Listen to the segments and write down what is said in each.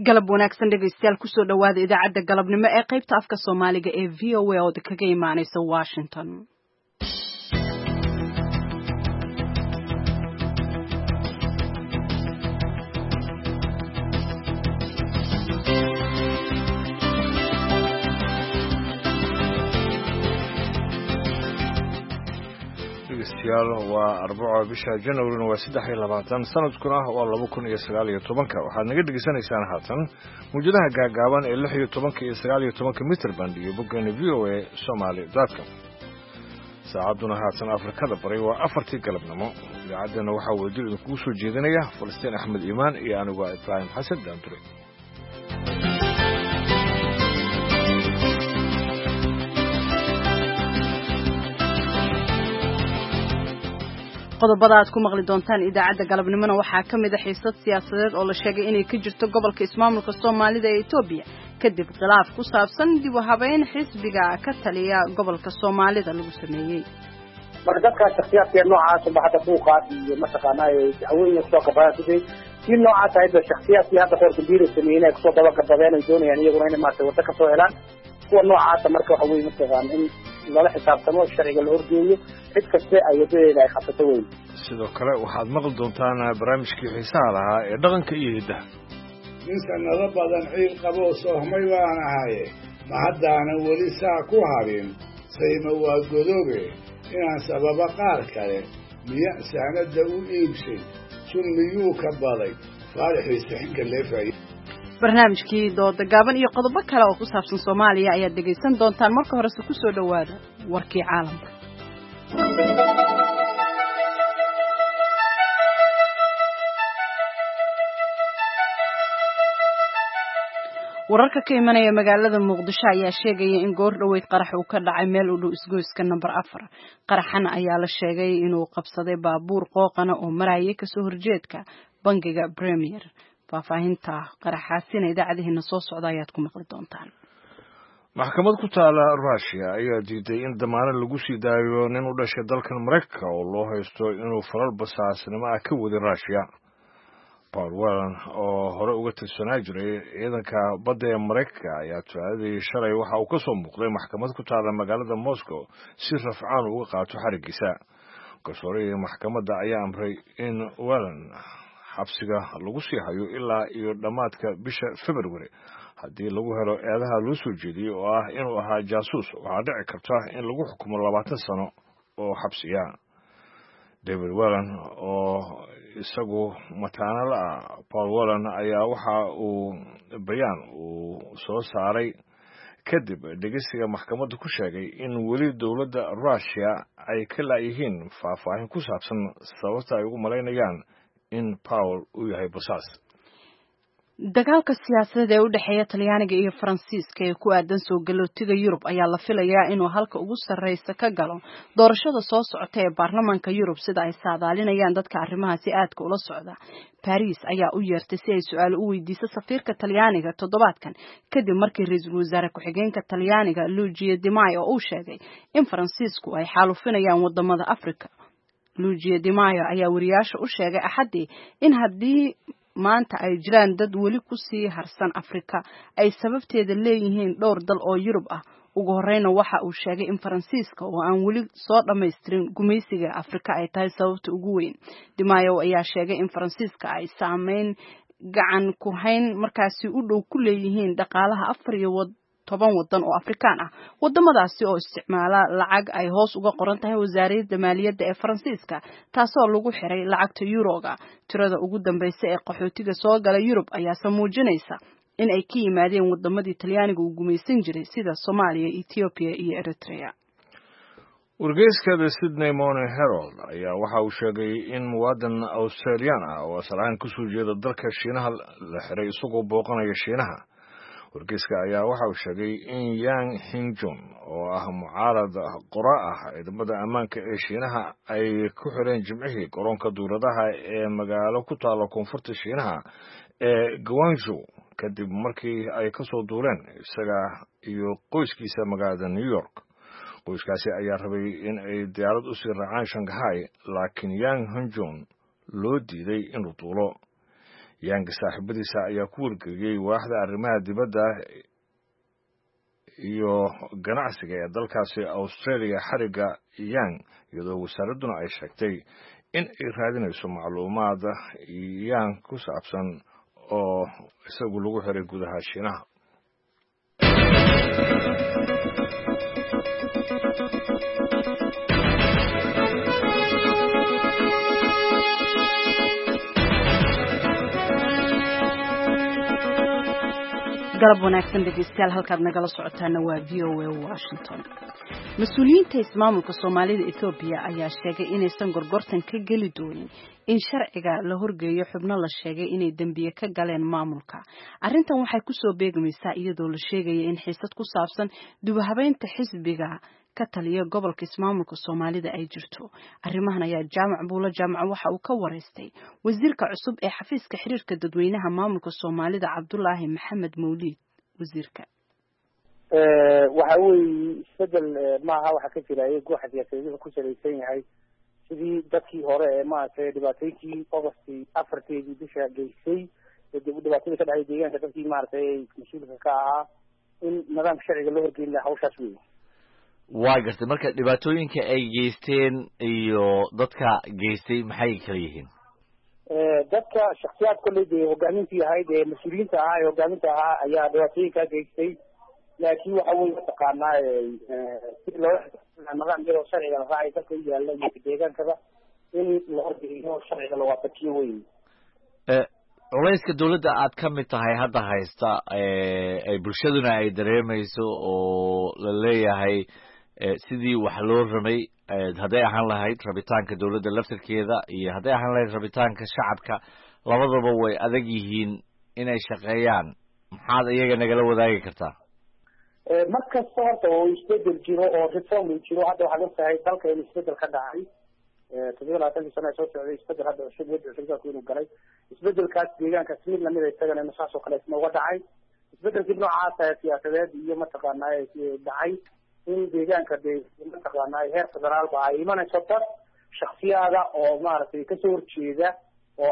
galab wanaagsan dhegaystayaal kusoo dhawaada idaacadda galabnimo ee qaybta afka Soomaaliga ee VOA oo kaga imaanaysa Washington. waa arbaco bisha January waa 23 sanadkuna waa 2019 waxaad naga dhageysanaysaan haatan muujadaha gaagaaban ee 16 iyo 19 mitir band iyo boggeena VOA Somali.com saacaduna haatan Afrikada bari waa 4 galabnimo idaacadana waxaa wadil idinku soo jeedinaya Falastiin Axmed Iimaan iyo anigu Ibrahim Xasan Daanture. qodobada aad ku maqli doontaan idaacadda galabnimona waxaa ka mid ah xiisad siyaasadeed oo la sheegay inay ka jirto gobolka ismaamulka Soomaalida ee Itoobiya kadib khilaaf ku saabsan dib u habeyn xisbiga ka taliya gobolka Soomaalida lagu sameeyay. marka dadka shakhsiyaadka noocaas ah baxda buuqaad iyo mataqaanaa haweenka soo qabaatay si noocaas ah shakhsiyaadka hadda qoorta biiro sameeyay ku soo daba qabadeen doonayaan iyaguna inay maartay wada ka soo helaan kuwa noocaas marka waxa weeye mataqaanaa in lala xisaabtamo sharciga la horgeeyo cid kasta ay wadada ay qabto weyn. sidoo kale waxaad maqli doontaan barnaamijkii xiisaha lahaa ee dhaqanka iyo hiddaha. nin sanado badan ciil qabo soomay baan ahaye ma haddaana weli saa ku habin sayma waa godoobe inaan sababa qaar kale miya saanada u iibshay sun miyuu ka baday faalixiisa xinka leefay. barnaamijkii dooda gaaban iyo qodobo kale oo ku saabsan Soomaaliya ayaad dhageysan doontaan marka horese ku soo dhawaada warkii caalamka. wararka ka imanaya magaalada Muqdisho ayaa sheegaya in goor dhaweyd qarax uu ka dhacay meel u dhow isgoyska number 4 qaraxan ayaa la sheegay inuu qabsaday baabuur qooqana oo marayay ka soo horjeedka bangiga Premier. faafahinta qaraxaasina idaacadaheena soo socda ayaad ku maqli doontaan. maxkamad ku taala Russia ayaa diiday in damaanad lagu sii daayo nin u dhashay dalkan Mareykanka oo loo haysto inuu falal basaasnimo ah ka waday Russia. Paul Whelan oo hore uga tirsanaa jiray ciidanka badda ee Mareykanka ayaa taageeray shalay waxa uu ka soo muuqday maxkamad ku taala magaalada Moscow si rafcaan uga qaato xarigiisa. garsoorihii maxkamadda ayaa amray in Whelan xabsiga lagu sii hayo ilaa iyo dhamaadka bisha February haddii lagu helo eedaha loo soo jeediyay oo ah inuu ahaa jaasuus waxaa dhici karta in lagu xukumo 20 sano oo xabsiya. David Whelan oo isagu mataana la Paul Whelan ayaa waxa uu bayaan uu soo saaray kadib dhageysiga maxkamadda ku sheegay in weli dawladda Russia ay ka laayihiin faahfaahin ku saabsan sababta ay ugu maleynayaan in Paul uu yahay basaas. dagaalka siyaasadeed ee u dhaxeeya Talyaaniga iyo Faransiiska ee ku aadan soo galootiga Yurub ayaa la filayaa inuu halka ugu sareysa ka galo doorashada soo socota ee baarlamaanka Yurub sida ay saadaalinayaan dadka arrimahaasi aadka ula socda. Paris ayaa u yeertay si ay su'aal u weydiiso safiirka Talyaaniga toddobaadkan kadib markii ra'iisul wasaare ku-xigeenka Talyaaniga Luigi Di Maio uu sheegay in Faransiisku ay xaalufinayaan wadamada Afrika. Luigi Di Maio ayaa wariyaasha u sheegay Axadii in haddii maanta ay jiraan dad weli ku sii harsan Afrika ay sababteeda leeyihiin dhowr dal oo Yurub ah. ugu horeyna waxa uu sheegay in Faransiiska oo aan weli soo dhameystirin gumaysiga Afrika ay tahay sababta ugu weyn. Di Maio ayaa sheegay in Faransiiska ay saameyn gacan ku hayn markaasi u dhow ku leeyihiin dhaqaalaha 14 wadan oo Afrikaan ah. wadamadaasi oo isticmaala lacag ay hoos uga qoran tahay wasaaradda maaliyadda ee Faransiiska taasoo lagu xiray lacagta Euro-ga. tirada ugu dambaysa ee qaxootiga soo gala Yurub ayaa muujinaysa in ay ka yimaadeen wadamadii Talyaaniga uu gumaysan jiray sida Soomaaliya, Ethiopia iyo Eritrea. wargeyska The Sydney Morning Herald ayaa waxa uu sheegay in muwaadin Australian ah oo asal ku soo jeeda dalka Shiinaha la xiray isagoo booqanaya Shiinaha. wargeyska ayaa waxa uu sheegay in Yang Hingjun oo ah mucaarad qora ah ciidamada ammaanka ee Shiinaha ay ku xireen jimcihii garoonka duuladaha ee magaalo ku taala koonfurta Shiinaha ee Guangzhou kadib markii ay ka soo duuleen isaga iyo qoyskiisa magaalada New York. qoyskaasi ayaa rabay in ay diyaarad u sii raacaan Shanghai laakiin Yang Hingjun loo diiday inuu duulo. Yang saaxiibadiisa ayaa ku wargeliyay waaxda arrimaha dibadda iyo ganacsiga ee dalkaasi Australia xariga Yang iyadoo wasaaraduna ay sheegtay in ay raadinayso macluumaad Yang ku saabsan oo isagu lagu xiray gudaha Shiinaha. galab wanaagsan dhegeystayaal halkaad nagala socotaana waa VOA Washington. Mas'uuliyiinta ismaamulka Soomaalida Ethiopia ayaa sheegay inaysan gorgortan ka geli doonin in sharciga la horgeeyo xubno la sheegay inay dambiye ka galeen maamulka. Arrintan waxay ku soo beegmaysaa iyadoo la sheegay in xiisad ku saabsan dubahabeynta xisbiga ka taliya gobolka ismaamulka Soomaalida ay jirto. Arrimahan ayaa Jaamac Buula Jaamac waxa uu ka wareystay wasiirka cusub ee xafiiska xiriirka dadweynaha maamulka Soomaalida Cabdullaahi Maxamed Mawlid wasiirka. waxa weeye isbedel maaha waxa ka jira gooxa siyaasadeed ku salaysan yahay sidii dadkii hore ee maaragtay dhibaatooyinkii August 4 bisha geysay dhibaatooyinka ka dhacay deegaanka dadkii maaragtay mas'uulka ka ahaa in nidaam sharciga loo horgeyn lahaa hawshaas weeye. waa gartay marka dhibaatooyinka ay geysteen iyo dadka geystay maxay kala yihiin? dadka shakhsiyaad kulli hogaamintii ahayd ee mas'uuliyiinta ahaa ee hogaaminta ahaa ayaa dhibaatooyinka geystay laakiin waxa weeye taqaanaa si loo nidaam yaro sharciga la raacay dadka u yaalla iyo deegaankaba in la horgeeyo sharciga la waafajiyo weeye. culayska dawladda aad ka mid tahay hadda haysta ay bulshaduna ay dareemayso oo la leeyahay sidii wax loo ramay hadday ahaan lahayd rabitaanka dawladda laftirkeeda iyo hadday ahaan lahayd rabitaanka shacabka labadaba way adag yihiin inay shaqeeyaan. maxaad iyaga nagala wadaagi kartaa? markasta horta oo isbedel jiro oo reform jiro hadda waxaad ogtahay dalka in isbedel ka dhacay 20 sano soo socday isbedel hadda cusub inuu galay isbedelkaas deegaanka mid lamid ah isagana saas oo kale uga dhacay isbedelkii noocaas ah siyaasadeed iyo mataqaanaa dhacay in deegaanka mataqaanaa heer federaal ba ay imanayso dad shakhsiyaada oo maaragtay ka soo horjeeda oo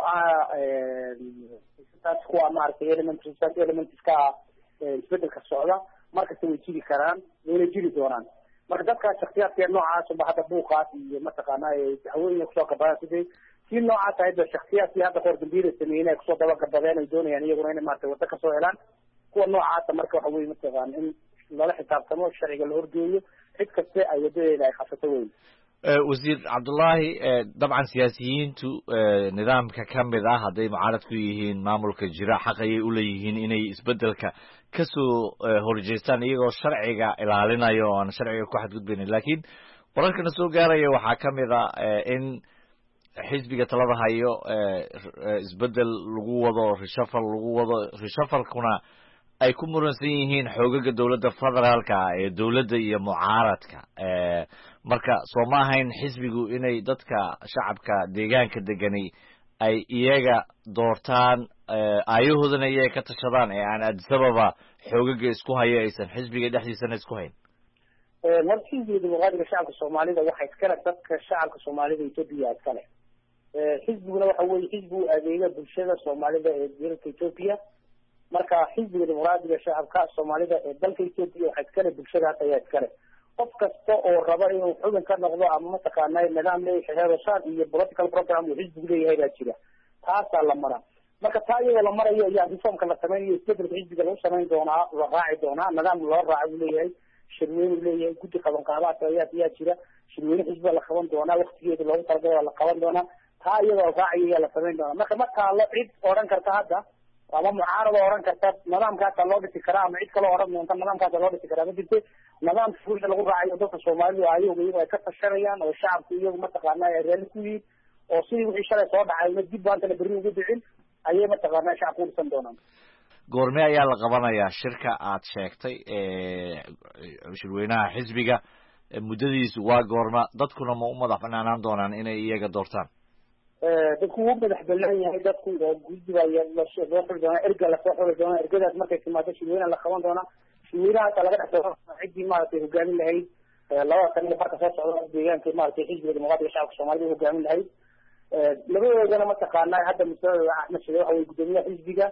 taas kuwa maaragtay elements ka isbedelka socda markasta way jiri karaan way jiri doonaan. marka dadka shakhsiyaadka noocaas oo hadda buuqaas iyo mataqaanaa haweenka kusoo kabaan sidii si noocaas ah shakhsiyaadka hadda hor dambiir sameeyay kusoo daba gabadeen ay doonayaan iyaguna inay maartay wada ka soo helaan kuwa noocaas marka waxa weeye mataqaanaa in lala xisaabtamo sharciga la horgeeyo cid kasta ay wadadeeda ay qasato weyn. wasiir Cabdullaahi dabcan siyaasiyiintu nidaamka kamid ah hadday mucaarad ku yihiin maamulka jira xaq ay u leeyihiin inay isbedelka ka soo horjeestaan iyagoo sharciga ilaalinayo oo aan sharciga ku xadgudbaynin. laakiin wararkana soo gaaraya waxaa kamid ah in xisbiga talada hayo isbedel lagu wado reshuffle lagu wado reshuffle-kuna ay ku muransan yihiin xoogaga dawladda federaalka ee dawladda iyo mucaaradka. marka soo ma ahayn xisbigu inay dadka shacabka deegaanka degani ay iyaga doortaan aayahoodana iyaga ka tashadaan ee aan Addis Ababa xoogaga isku hayo aysan xisbiga dhexdiisana isku hayn? markii dimuqraadiga shacabka Soomaalida waxa iskala dadka shacabka Soomaalida Ethiopia iskale xisbiguna waxa weeye xisbigu adeega bulshada Soomaalida ee dalka Ethiopia. marka xisbiga dimuqraadiga shacabka Soomaalida ee dalka Ethiopia waxa iskale bulshadaas ayaa iskale qof kasta oo raba inuu xubin ka noqdo ama mataqaanaa nidaam leeyahay xeerashaad iyo political program uu xisbigu leeyahay baa jira taasa la mara. marka taa iyadoo la marayo ayaa reformka la sameeyo isbedelka xisbiga lagu sameyn doonaa la raaci doonaa nidaam loo raaco leeyahay shirweyne leeyahay guddi qaban qaabada ayaa jira shirweyne xisbiga la qaban doonaa waqtigeeda loogu talagalay la qaban doonaa taa iyadoo raaciyo la sameyn doonaa. marka ma taalo cid oran karta hadda ama mucaarado oran karta nidaamkaas loo dhisi karaa ama cid kale oran doonta nidaamkaas loo dhisi karaa ma jirto. nidaam fuulka lagu raacayo dadka Soomaalidu ayagu ay ka tashanayaan oo shacabku iyagu mataqaanaa ay raali ku yihiin oo sidii wixii shalay soo dhacay ma dib baanta la bari ugu dhicin ayay mataqaanaa shacabku u dhisan doonaan. goorme ayaa la qabanayaa shirka aad sheegtay shirweynaha xisbiga muddadiisu waa goorma dadkuna ma u madax banaanaan doonaan inay iyaga doortaan? dadku wuu madax banaan yahay dadku oo guddiga loo xuli doonaa erga la soo xuli doonaa ergadaas markay timaado shirweynaha la qaban doonaa shirweynahaas laga dhexdoo ciddii maaragtay hogaamin lahayd labada sano marka soo socda deegaanka maaragtay xisbiga dimuqraadiga shacabka Soomaalida hogaamin lahayd labadoodana mataqaanaa hadda masalada axmed sheege waxa weye gudoomiyaha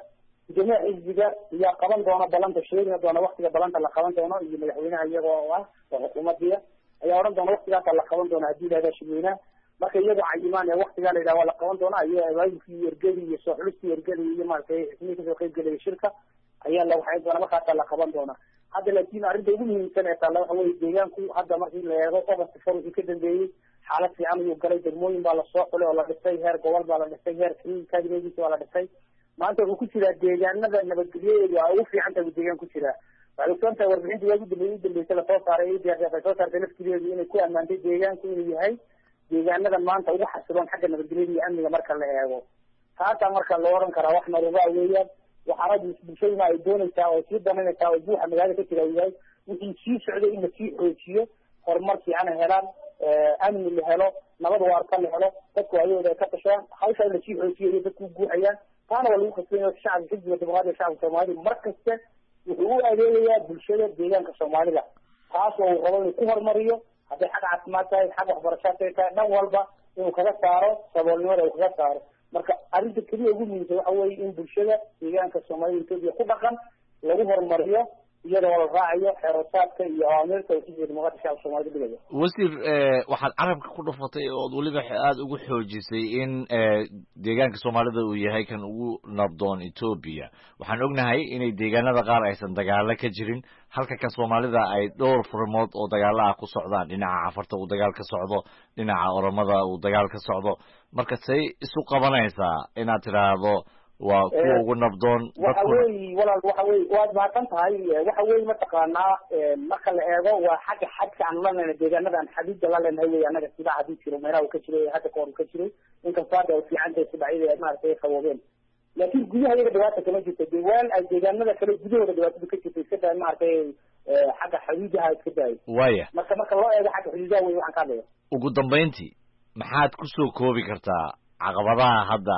xisbiga ayaa qaban doona balanta sheegi doona waktiga balanta la qaban doono iyo madaxweynaha iyagoo ah oo xukuumadiya ayaa odhan doona waktigaasa la qaban doona hadii lahahda shirweynaha marka iyagoo cayimaan waktigaa la yidhaha waa la qaban doona iyo abaabulkii ergedi iyo soo xulistii ergedi iyo maaragtay xismihii kasoo qayb gelaya shirka ayaa la waxayn doona markaasaa la qaban doona hadda laakiin arrinta ugu muhiimsan ee taalla waxa weye deegaanku hadda markii la eego ogost for wixii ka dambeeyey xaalad fiican ayuu galay degmooyin baa lasoo xulay oo la dhisay heer gobol baa la dhisay heer kabineediisa waa la dhisay maanta wuxuu ku jiraa deegaanada nabadgelyadeedu waa ugu fiican tahay deegaan ku jiraa waxay ogsoon tahay warbixintii waagi udambeysay lasoo saaray ay soo saartay laftigeedu inay ku ammaantay deegaanku inuu yahay deegaanada maanta ugu xasiloon xagga nabadgelyada iyo amniga marka la eego taasaa marka loo oran karaa wax narugaa weeyaan waxaana bulshaduna ay doonaysaa oo sii danaynaysaa oo buuxa magaalada ka jira yahay wixii sii socday in lasii xoojiyo horumar fiican helaan amni la helo nabad waarta la helo dadku ayagooda ay ka tashadaan hawsha in lasii xoojiyo iyo dadku guuxayaan taana waa lagu kasbanya shacabka xisbiga dimuqraadiga shacabka soomaalida mar kasta wuxuu u adeegayaa bulshada deegaanka soomaalida taas oo uu rabo inuu ku horumariyo hadday xag caafimaad tahay xag waxbarashaad ay tahay dhan walba inuu kaga saaro saboolnimada uu kaga saaro marka arrinta keliya ugu muhiimsan waxa weeye in bulshada deegaanka soomaalida etoobiya ku dhaqan lagu horumariyo iyadoo la raacayo xeerosaadka iyo awaamirta uu xisbiga dimuqraadiga shacabka soomaalida dhigayo wasiir waxaad carabka ku dhufatay ood weliba aada ugu xoojisay in deegaanka soomaalida uu yahay kan ugu nabdoon etoobiya waxaan ognahay inay deegaanada qaar aysan dagaalo ka jirin halka kan soomaalida ay dhowr furmood oo dagaalo ah ku socdaan dhinaca cafarta uu dagaal ka socdo dhinaca oromada uu dagaal ka socdo marka say isu qabanaysaa inaad tidhaahdo waa kuwa ugu nabdoon waxa weeye walaal waxa weye waad mahadsan tahay waxa weye mataqaanaa marka la eego waa xagga xadka aan la leenahay deegaanada aan xadiida la leenahay wey anaga sidaa hadii jiro meelaha uu ka jiray hadda kahor uu ka jiray inkastoo hadda ay fiican tahay sibacyada maaragtay ay qaboobeen laakiin gudaha iyaga dhibaata kama jirto deewaan ay deegaanada kale gudahooda dhibaatada ka jirta iska daay maaragtay xagga xuduudaha iska daay waya marka loo eego xagga xuduudaha wey waxaan ka hadlaya ugu dambayntii maxaad kusoo koobi kartaa caqabadaha hadda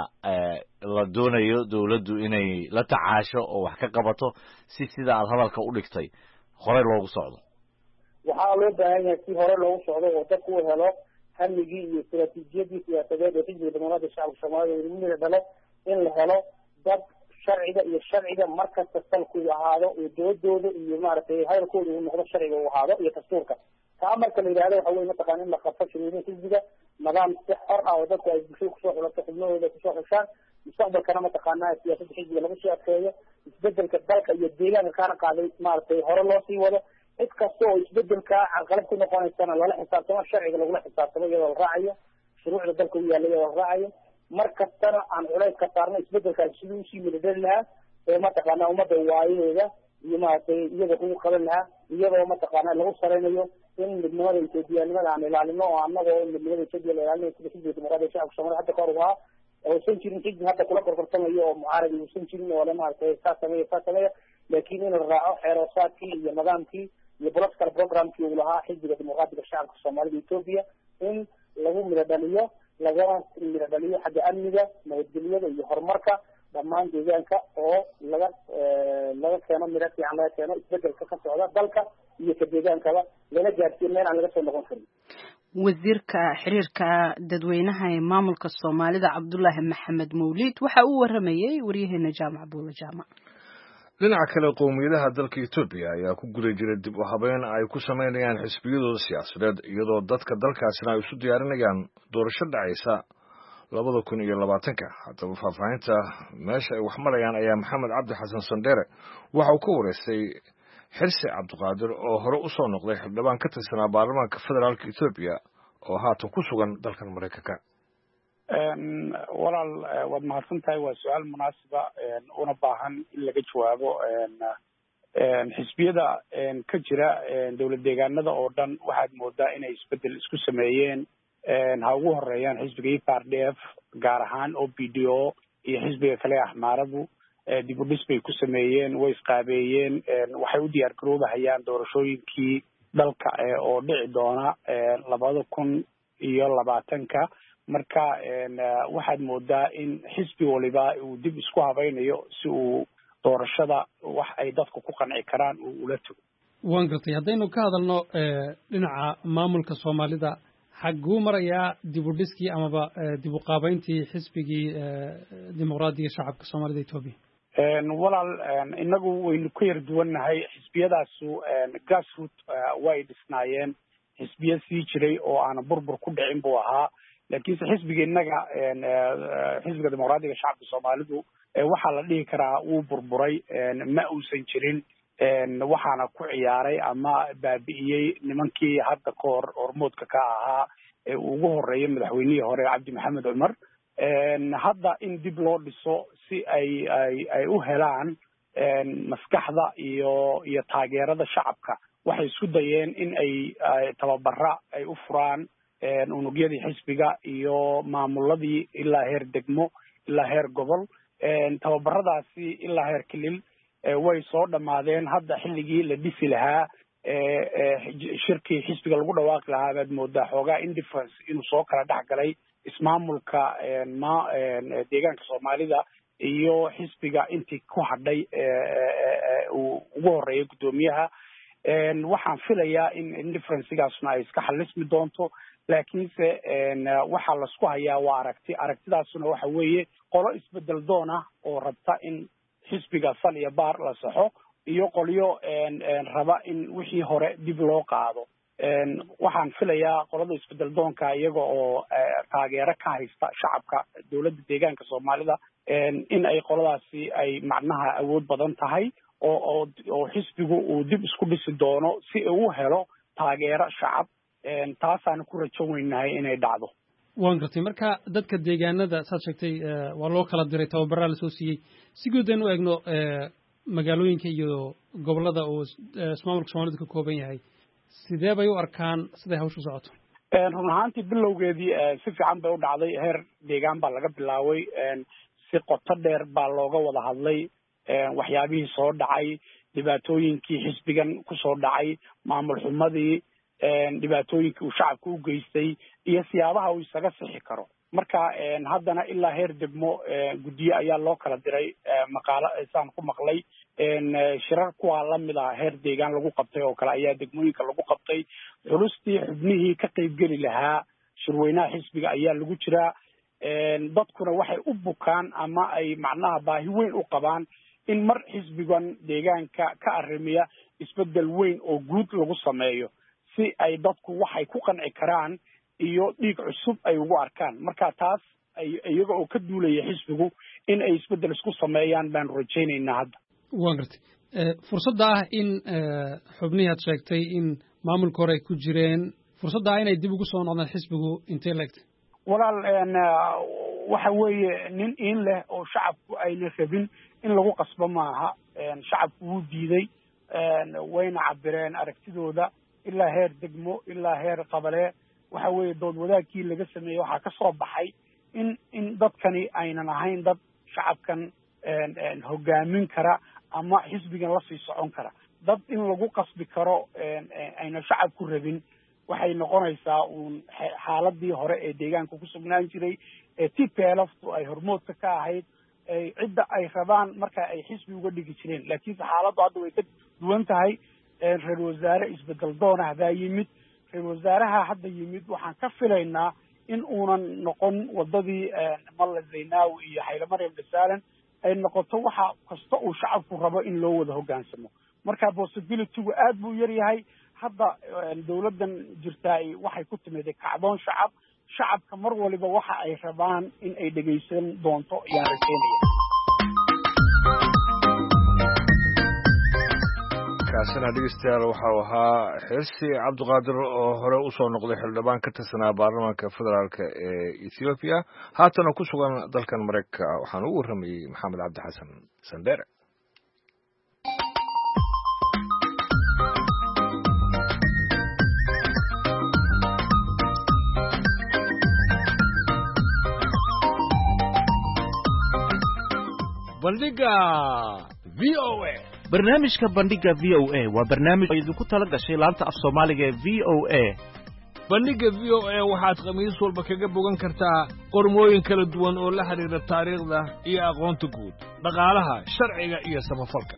la doonayo dawladdu inay la tacaasho oo wax ka qabato sida aad hadalka u dhigtay hore loogu socdo waxaa loo baahan yahay si hore loogu socdo oo dadku u helo hamigii iyo istaraatiijiyadii siyaasadeed ee xisbiga dimuqraadiga shacabka soomaalida lagu mida dhalo in la helo dad sharciga markasta salku ahaado oo doodooda iyo maaragtay hadalkooda uu noqdo sharciga uu ahaado iyo dastuurka taa marka la yidhahdo waxa weye mataqaana in la qabto shirweynaha xisbiga nidaam si xor ah oo dadku ay bulshada kusoo xulato xubnahooda kusoo xushaan mustaqbalkana mataqaanaa siyaasadda xisbiga lagu sii adkeeyo isbedelka dalka iyo deegaanka kaana qaaday maaragtay hore loo sii wado cid kasta oo isbedelka carqalab ku noqonaysana lala xisaabtamo sharciga lagula xisaabtamo iyadoo la raacayo shuruucda dalka u yaalla iyadoo la raacayo mar kastana aan culays ka saarno isbedelkaasi sidii usii midadhali lahaa ee mataqaanaa ummadda waayahooda iyo maaragtay iyada kugu qaban lahaa iyadoo mataqaanaa lagu saraynayo in midnimada etoobiyanimada aan ilaalino oo anagoo midnimada etoobiya la ilaalinayo sida xisbiga dimuqraadiga shacabka soomaalida hadda kahor ahaa uusan jirin xisbi hadda kula gorgortamayo oo mucaaradi uusan jirin oo le maaragtay saa sameeya laakiin in la raaco xeeroosaadkii iyo nidaamkii iyo political programkii uu lahaa xisbiga dimuqraadiga shacabka soomaalida etoobiya in lagu midho dhaliyo lagana midho dhaliyo xagga amniga nabadgelyada iyo horumarka dhammaan deegaanka oo laga keeno midho fiican laga keeno isbedelka ka socda dalka iyo ka deegaankaba lana gaarsiiyo meel aan laga soo noqon karin wasiirka xiriirka dadweynaha ee maamulka soomaalida cabdullaahi maxamed mawliid waxa uu waramayay waryaheena jaamac buula jaamac dhinaca kale qowmiyadaha dalka etoobiya ayaa ku guda jira dib u habeyn ay ku samaynayaan xisbiyadooda siyaasadeed iyadoo dadka dalkaasina ay isu diyaarinayaan doorasho dhacaysa 2020 haddaba faahfaahinta meesha ay wax marayaan ayaa maxamed cabdi xasan sandheere waxa uu ka wareystay xirsi cabdiqaadir oo hore u soo noqday xildhibaan ka tirsanaa baarlamaanka federaalka etoobiya oo haatan ku sugan dalkan maraykanka walaal waad mahadsan tahay waa su-aal munaasiba una baahan in laga jawaabo xisbiyada ka jira dowlad deegaanada oo dhan waxaad moodaa inay isbedel isku sameeyeen ha ugu horeeyaan xisbiga EPRDF gaar ahaan OPDO iyo xisbiga kale axmaaradu dib u dhis bay ku sameeyeen way isqaabeeyeen waxay u diyaar garoobahayaan doorashooyinkii dalka oo dhici doona 2020 marka waxaad moodaa in xisbi waliba uu dib isku habaynayo si uu doorashada wax ay dadku ku qanci karaan uu ula tago waan gartay haddaynu ka hadalno dhinaca maamulka soomaalida xaguu marayaa dib u dhiskii amaba dib u qaabayntii xisbigii dimuqraadiga shacabka soomaalida Itoobiya walaal inagu waynu ku yar duwannahay xisbiyadaasu grassroot way dhisnaayeen xisbiya sii jiray oo aan burbur ku dhicin buu ahaa laakiinse xisbiga innaga xisbiga dimuqraadiga shacabka soomaalidu waxaa la dhihi karaa wuu burburay ma uusan jirin waxaana ku ciyaaray ama baabi'iyey nimankii hadda ka hor hormoodka ka ahaa ee ugu horeeyay madaxweynihii hore cabdi maxamed cumar hadda in dib loo dhiso si ay u helaan maskaxda iyo taageerada shacabka waxay isku dayeen in ay tababara ay u furaan unugyadii xisbiga iyo maamuladii ilaa heer degmo ilaa heer gobol tababaradaasi ilaa heer kilil way soo dhammaadeen hadda xilligii la dhisi lahaa shirkii xisbiga lagu dhawaaqi lahaa baad moodaa xoogaa indifference inuu soo kala dhex galay ismaamulka deegaanka soomaalida iyo xisbiga intii ku hadhay uu ugu horeeyay guddoomiyaha waxaan filayaa in indifferencgaasna ay iska xalismi doonto laakiinse waxaa laisku hayaa waa aragtidaasuna waxa weeye qolo isbedel doon ah oo rabta in xisbiga sal iyo baar la saxo iyo qolyo raba in wixii hore dib loo qaado waxaan filayaa qolada isbedel doonka iyaga oo taageero ka haysta shacabka dowladda deegaanka soomaalida in ay qoladaasi ay macnaha awood badan tahay oo xisbigu uu dib isku dhisi doono si uu helo taageero shacab taasaana ku rajo weynahay inay dhacdo waan gartay marka dadka deegaanada saad sheegtay waa loo kala diray tababaraa lasoo siiyey si guud aynu eegno magaalooyinka iyo gobollada uu ismaamulka soomaalidu ka kooban yahay sidee bay u arkaan siday hawshu socoto run ahaantii bilowgeedii si fiican bay u dhacday heer deegaan baa laga bilaabay si qoto dheer baa looga wada hadlay waxyaabihii soo dhacay dhibaatooyinkii xisbigan kusoo dhacay maamul xumadii dhibaatooyinkii uu shacabka u geystay iyo siyaabaha uu isaga sixi karo marka haddana ilaa heer degmo guddiye ayaa loo kala diray maqaalo saan ku maqlay shirar kuwaa lamid ah heer deegaan lagu qabtay oo kale ayaa degmooyinka lagu qabtay xulustii xubnihii ka qaybgeli lahaa shirweynaha xisbiga ayaa lagu jiraa dadkuna waxay u bukaan ama ay macnaha baahi weyn u qabaan in mar xisbigan deegaanka ka arrimiya isbedel weyn oo guud lagu sameeyo si ay dadku waxay ku qanci karaan iyo dhiig cusub ay ugu arkaan marka taas iyaga oo ka duulaya xisbigu in ay isbedel isku sameeyaan baan rajaynaynaa hadda waan gartay fursadda ah in xubnihii aad sheegtay in maamulka hore ay ku jireen fursadda ah inay dib ugu soo noqdaan xisbigu intee la egtay walaal waxa weeye nin in leh oo shacabku ayna rabin in lagu qasbo maaha shacabku wuu diiday wayna cabireen aragtidooda ilaa heer degmo ilaa heer qabale waxa weeye dood wadaagkii laga sameeyey waxaa ka soo baxay in dadkani aynan ahayn dad shacabkan hogaamin kara ama xisbigan lasii socon kara dad in lagu qasbi karo ayna shacabku rabin waxay noqonaysaa uun xaaladii hore ee deegaanka ku sugnaan jiray ee TPLF-tu ay hormoodka ka ahayd cidda ay rabaan marka ay xisbi uga dhigi jireen laakiinse xaaladdu hadda way ka duwan tahay reer wasaare isbedel doona hadaa yimid reer wasaaraha hadda yimid waxaan ka filaynaa in uunan noqon wadadii malla zaynaawi iyo xayla maryam dhasaalan ay noqoto waxa kasta uu shacabku rabo in loo wada hoggaansamo marka possibilitygu aad buu yar yahay hadda dawladdan jirtaa waxay ku timid kacdoon shacabka mar waliba waxa ay rabaan in ay dhegaysan doonto ayaan rajaynaya kaasina dhegeystayaal waxau ahaa xirsi cabdiqaadir oo hore usoo noqday xildhibaan ka tirsanaa baarlamaanka federaalk ee ethoobiya haatana ku sugan dalkan maraykanka waxaan ugu warramayey maxamed cabdi xasan sandere bandhiga VOA barnaamijka bandhiga VOA waa barnaamij idinku tala gashay laanta af Soomaaliga ee VOA bandhiga VOA waxaad khamiis walba kaga bogan kartaa qormooyin kala duwan oo la xiriira taariikhda iyo aqoonta guud dhaqaalaha sharciga iyo samafalka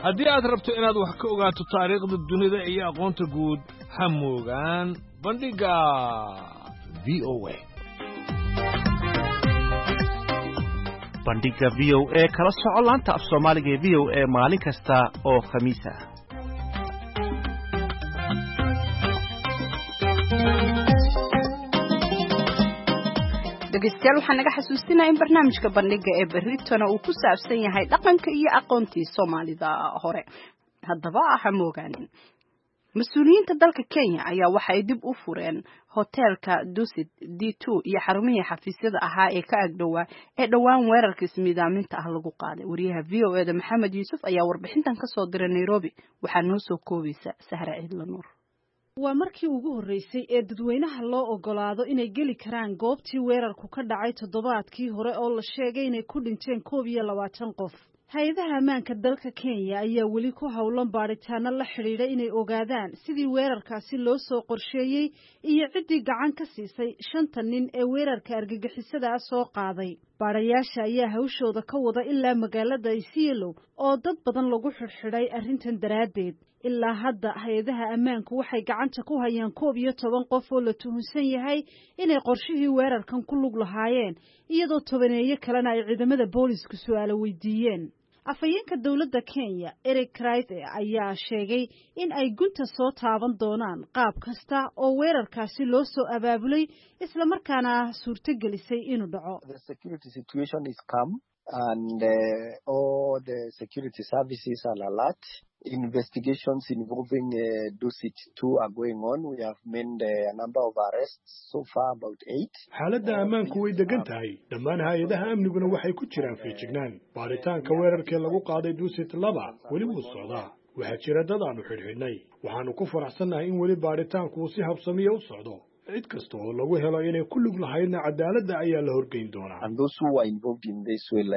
haddii aad rabto inaad wax ka ogaato taariikhda dunida iyo aqoonta guud ha moogaan bandhigga VOA. bandhigga VOA kala soco laanta af Soomaaliga ee VOA maalin kasta oo Khamiis ah. dhegeystayaal waxaan naga xasuusinayaa in barnaamijka bandhigga ee berritona uu ku saabsan yahay dhaqanka iyo aqoontii Soomaalida hore. haddaba ha moogaanin. mas-uuliyiinta dalka Kenya ayaa waxay dib u fureen hotelka Dusit D2 iyo xarumihii xafiisyada ahaa ee ka agdhowaa ee dhawaan weerarka ismiidaaminta ah lagu qaaday. wariyaha VOA Maxamed Yuusuf ayaa warbixintan ka soo diray Nairobi waxaa noo soo koobaysa Sahra Ciidla Nuur. waa markii ugu horeysay ee dadweynaha loo ogolaado inay geli karaan goobtii weerarku ka dhacay toddobaadkii hore oo la sheegay inay ku dhinteen 21 qof. hay-adaha ammaanka dalka Kenya ayaa weli ku howlan baaritaano la xidhiidha inay ogaadaan sidii weerarkaasi loo soo qorsheeyey iyo ciddii gacan ka siisay 5 nin ee weerarka argagixisada soo qaaday. baarayaasha ayaa hawshooda ka wada ilaa magaalada Isiolo oo dad badan lagu xidhxidhay arrintan daraaddeed. ilaa hadda hay-adaha ammaanku waxay gacanta ku hayaan 11 qof oo la tuhunsan yahay inay qorshihii weerarkan ku lug lahaayeen iyadoo 10 kalena ay ciidamada booliisku su'aalo weydiiyeen. afhayeenka dowladda Kenya Eric Kraithe ayaa sheegay in ay gunta soo taaban doonaan qaab kasta oo weerarkaasi loo soo abaabulay isla markaana suurtagelisay inuu dhaco. The security situation is calm and all the security services are alert. Investigations involving Dusit 2 are going on. We have made a number of arrests so far, about 8. xaaladda ammaanku way degan tahay dhammaan hay-adaha amniguna waxay ku jiraan feejignaan. baaritaanka weerarkii lagu qaaday Dusit 2 weli wuu socdaa. waxaa jira dad aanu xidhxidhnay. waxaanu ku faraxsannahay in weli baaritaanku uu si habsamiya u socdo. cid kasta oo lagu helo inay ku lug lahaydna cadaaladda ayaa la horgeyn doonaa. And those who are involved in this will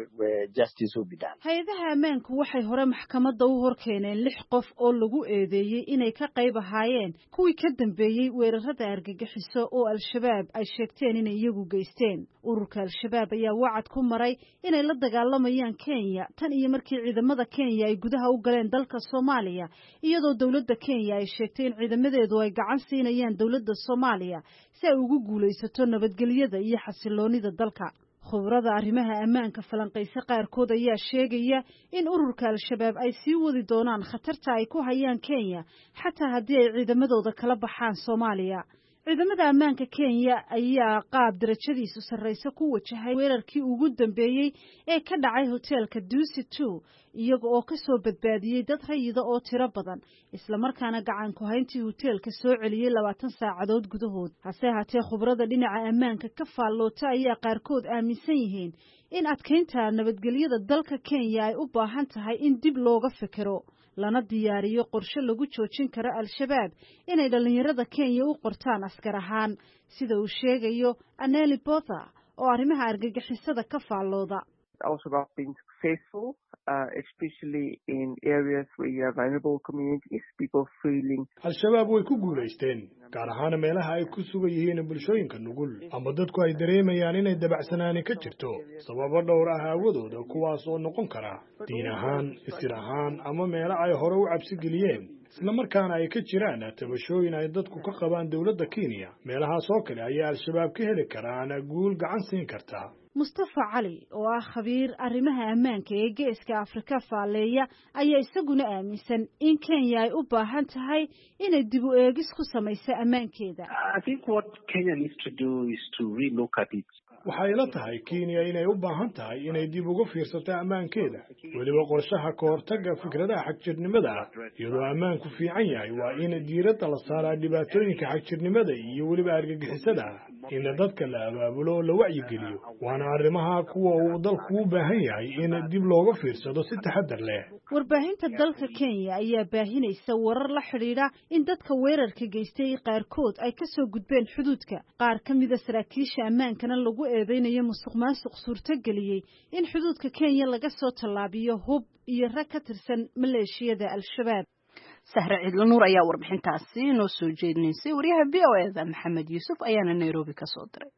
justice will be done. hay-adaha ammaanku waxay hore maxkamadda u horkeeneen 6 qof oo lagu eedeeyey inay ka qayb ahaayeen kuwii ka dambeeyey weerarada argagixiso oo Al-Shabaab ay sheegteen inay iyagu geysteen. ururka Al-Shabaab ayaa wacad ku maray inay la dagaalamayaan Kenya tan iyo markii ciidamada Kenya ay gudaha u galeen dalka Soomaaliya iyadoo dawladda Kenya ay sheegtay in ciidamadeedu ay gacan siinayaan dawladda Soomaaliya si ay ugu guuleysato nabadgelyada iyo xasiloonida dalka. khubarada arrimaha ammaanka falanqaysa qaarkood ayaa sheegaya in ururka Al-Shabaab ay sii wadi doonaan khatarta ay ku hayaan Kenya xataa haddii ay ciidamadooda kala baxaan Soomaaliya. ciidamada ammaanka Kenya ayaa qaab darajadiisu sarreysa ku wajahay weerarkii ugu dambeeyay ee ka dhacay hotelka Dusit 2 iyaga oo ka soo badbaadiyay dad rayida oo tiro badan isla markaana gacan ku hayntii hotelka soo celiyay 20 saacadood gudahood. hase haatee khubarada dhinaca ammaanka ka faalloota ayaa qaarkood aaminsan yihiin in adkeynta nabadgelyada dalka Kenya ay u baahan tahay in dib looga fikiro lana diyaariyo qorshe lagu joojin karo Al-Shabaab inay dhalinyarada Kenya u qortaan askar ahaan sida uu sheegayo Aneli Botha oo arrimaha argagixisada ka faallooda. Al-Shabaab being successful, especially in areas where you have vulnerable communities, people feeling. Al-Shabaab way ku guuleysteen gaar ahaan meelaha ay ku sugan yihiin bulshooyinka nugul ama dadku ay dareemayaan inay dabacsanaani ka jirto sababo dhowr ah awadooda kuwaas oo noqon kara diin ahaan, isir ahaan ama meelo ay hore u cabsi geliyeen isla markaana ay ka jiraan tabashooyin ay dadku ka qabaan dawladda Kenya. meelahaas oo kale ayaa Al-Shabaab ka heli karaan guul gacan siin karta. Mustafa Ali oo ah khabiir arrimaha ammaanka ee geeska Afrika faaleeya ayaa isaguna aaminsan in Kenya ay u baahan tahay inay dib u eegis ku samayso ammaankeeda. I think what Kenya needs to do is to relook at it. waxay la tahay Kenya inay u baahan tahay inay dib uga fiirsato ammaankeeda waliba qorshaha ka hortagga fikradaha xagjirnimada iyadoo ammaanku fiican yahay waa in diiradda la saaraa dhibaatooyinka xagjirnimada iyo waliba argagixisada in dadka la abaabulo oo la wacyigeliyo waana arrimaha kuwa uu dalku u baahan yahay in dib looga fiirsado si taxadar leh. warbaahinta dalka Kenya ayaa baahinaysa warar la xiriira in dadka weerarka geystay qaarkood ay ka soo gudbeen xuduudka qaar ka mid ah saraakiisha ammaankana lagu eedeynayo musuqmaasuq suurtageliyay in xuduudka Kenya laga soo tallaabiyo hub iyo rag ka tirsan maleeshiyada Al-Shabaab. Sahra Ciidla Nuur ayaa warbixintaasi noo soo jeedinaysay. wariyaha VOA Maxamed Yuusuf ayaana Nairobi ka soo diray.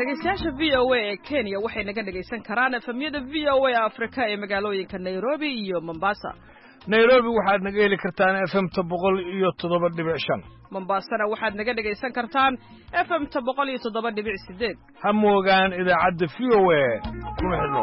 dhegeystayaasha VOA ee Kenya waxay naga dhegeysan karaan efemyada VOA Afrika ee magaalooyinka Nairobi iyo Mombasa. Nairobi waxaad naga heli kartaan FM-ta 107.5. Mombasana waxaad naga dhegeysan kartaan FM-ta 107.8. Ha moogaan idaacadda VOA kuna xidhnow.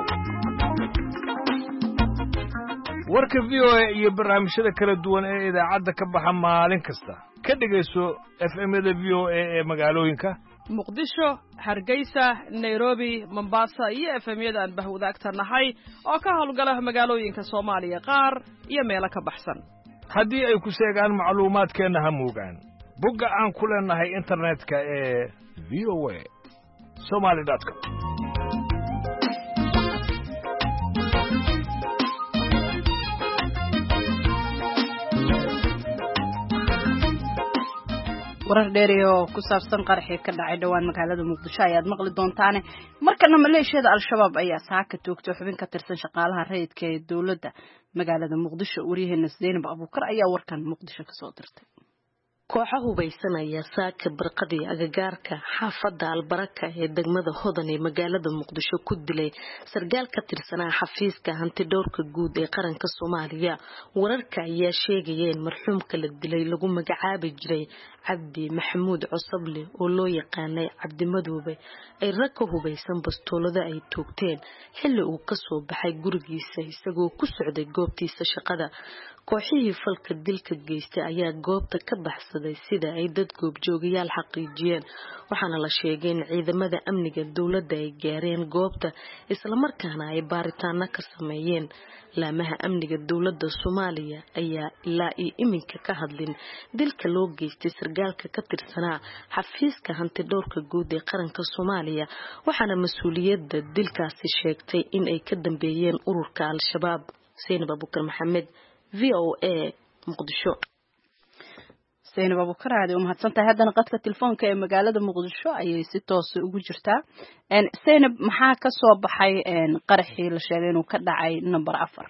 warka VOA iyo barnaamijyada kala duwan ee idaacadda ka baxa maalin kasta ka dhageyso FM-da VOA ee magaalooyinka Muqdisho, Hargeysa, Nairobi, Mombasa iyo FM-yada aan bahwadaagta nahay oo ka howlgala magaalooyinka Soomaaliya qaar iyo meelo ka baxsan. haddii ay ku sheegaan macluumaadkeena ha moogaan bogga aan ku leenahay internetka ee voa.somali.com. warar dheer oo ku saabsan qaraxii ka dhacay dhawaan magaalada Muqdisho ayaad maqli doontaan markana maleeshiyada al-shabaab ayaa saaka toogtay xubin ka tirsan shaqaalaha rayidka ee dawladda magaalada Muqdisho wariyaheena Zainab Abuukar ayaa warkan Muqdisho ka soo dirtay kooxo hubeysanaya saaka barqadii agagaarka xaafadda Albaraka ee degmada Hodan ee magaalada Muqdisho ku dilay sargaal ka tirsanaa xafiiska hantidhowrka guud ee qaranka Soomaaliya. wararka ayaa sheegaya in marxuumka la dilay lagu magacaabi jiray Cabdi Maxamuud Cusable oo loo yaqaanay Cabdi Madoobe ay rag ka hubeysan bastoolada ay toogteen xilli uu ka soo baxay gurigiisa isagoo ku socday goobtiisa shaqada. kooxihii falka dilka geystay ayaa goobta ka baxsaday sida ay dad goobjoogayaal xaqiijiyeen waxaana la sheegay in ciidamada amniga dawladda ay gaareen goobta isla markaana ay baaritaano ka sameeyeen. laamaha amniga dawladda Soomaaliya ayaa ilaa iminka ka hadlin dilka loo geystay sargaalka ka tirsanaa xafiiska hantidhowrka guud ee qaranka Soomaaliya waxaana mas'uuliyadda dilkaasi sheegtay in ay ka dambeeyeen ururka al-shabaab. Zainab Abuukar Maxamed VOA Muqdisho. Zainab Abuukar aad u mahadsantahay haddana qadka telefoonka ee magaalada Muqdisho ayay si toos ugu jirtaa. Zainab maxaa ka soo baxay qaraxii la sheegay inuu ka dhacay number 4?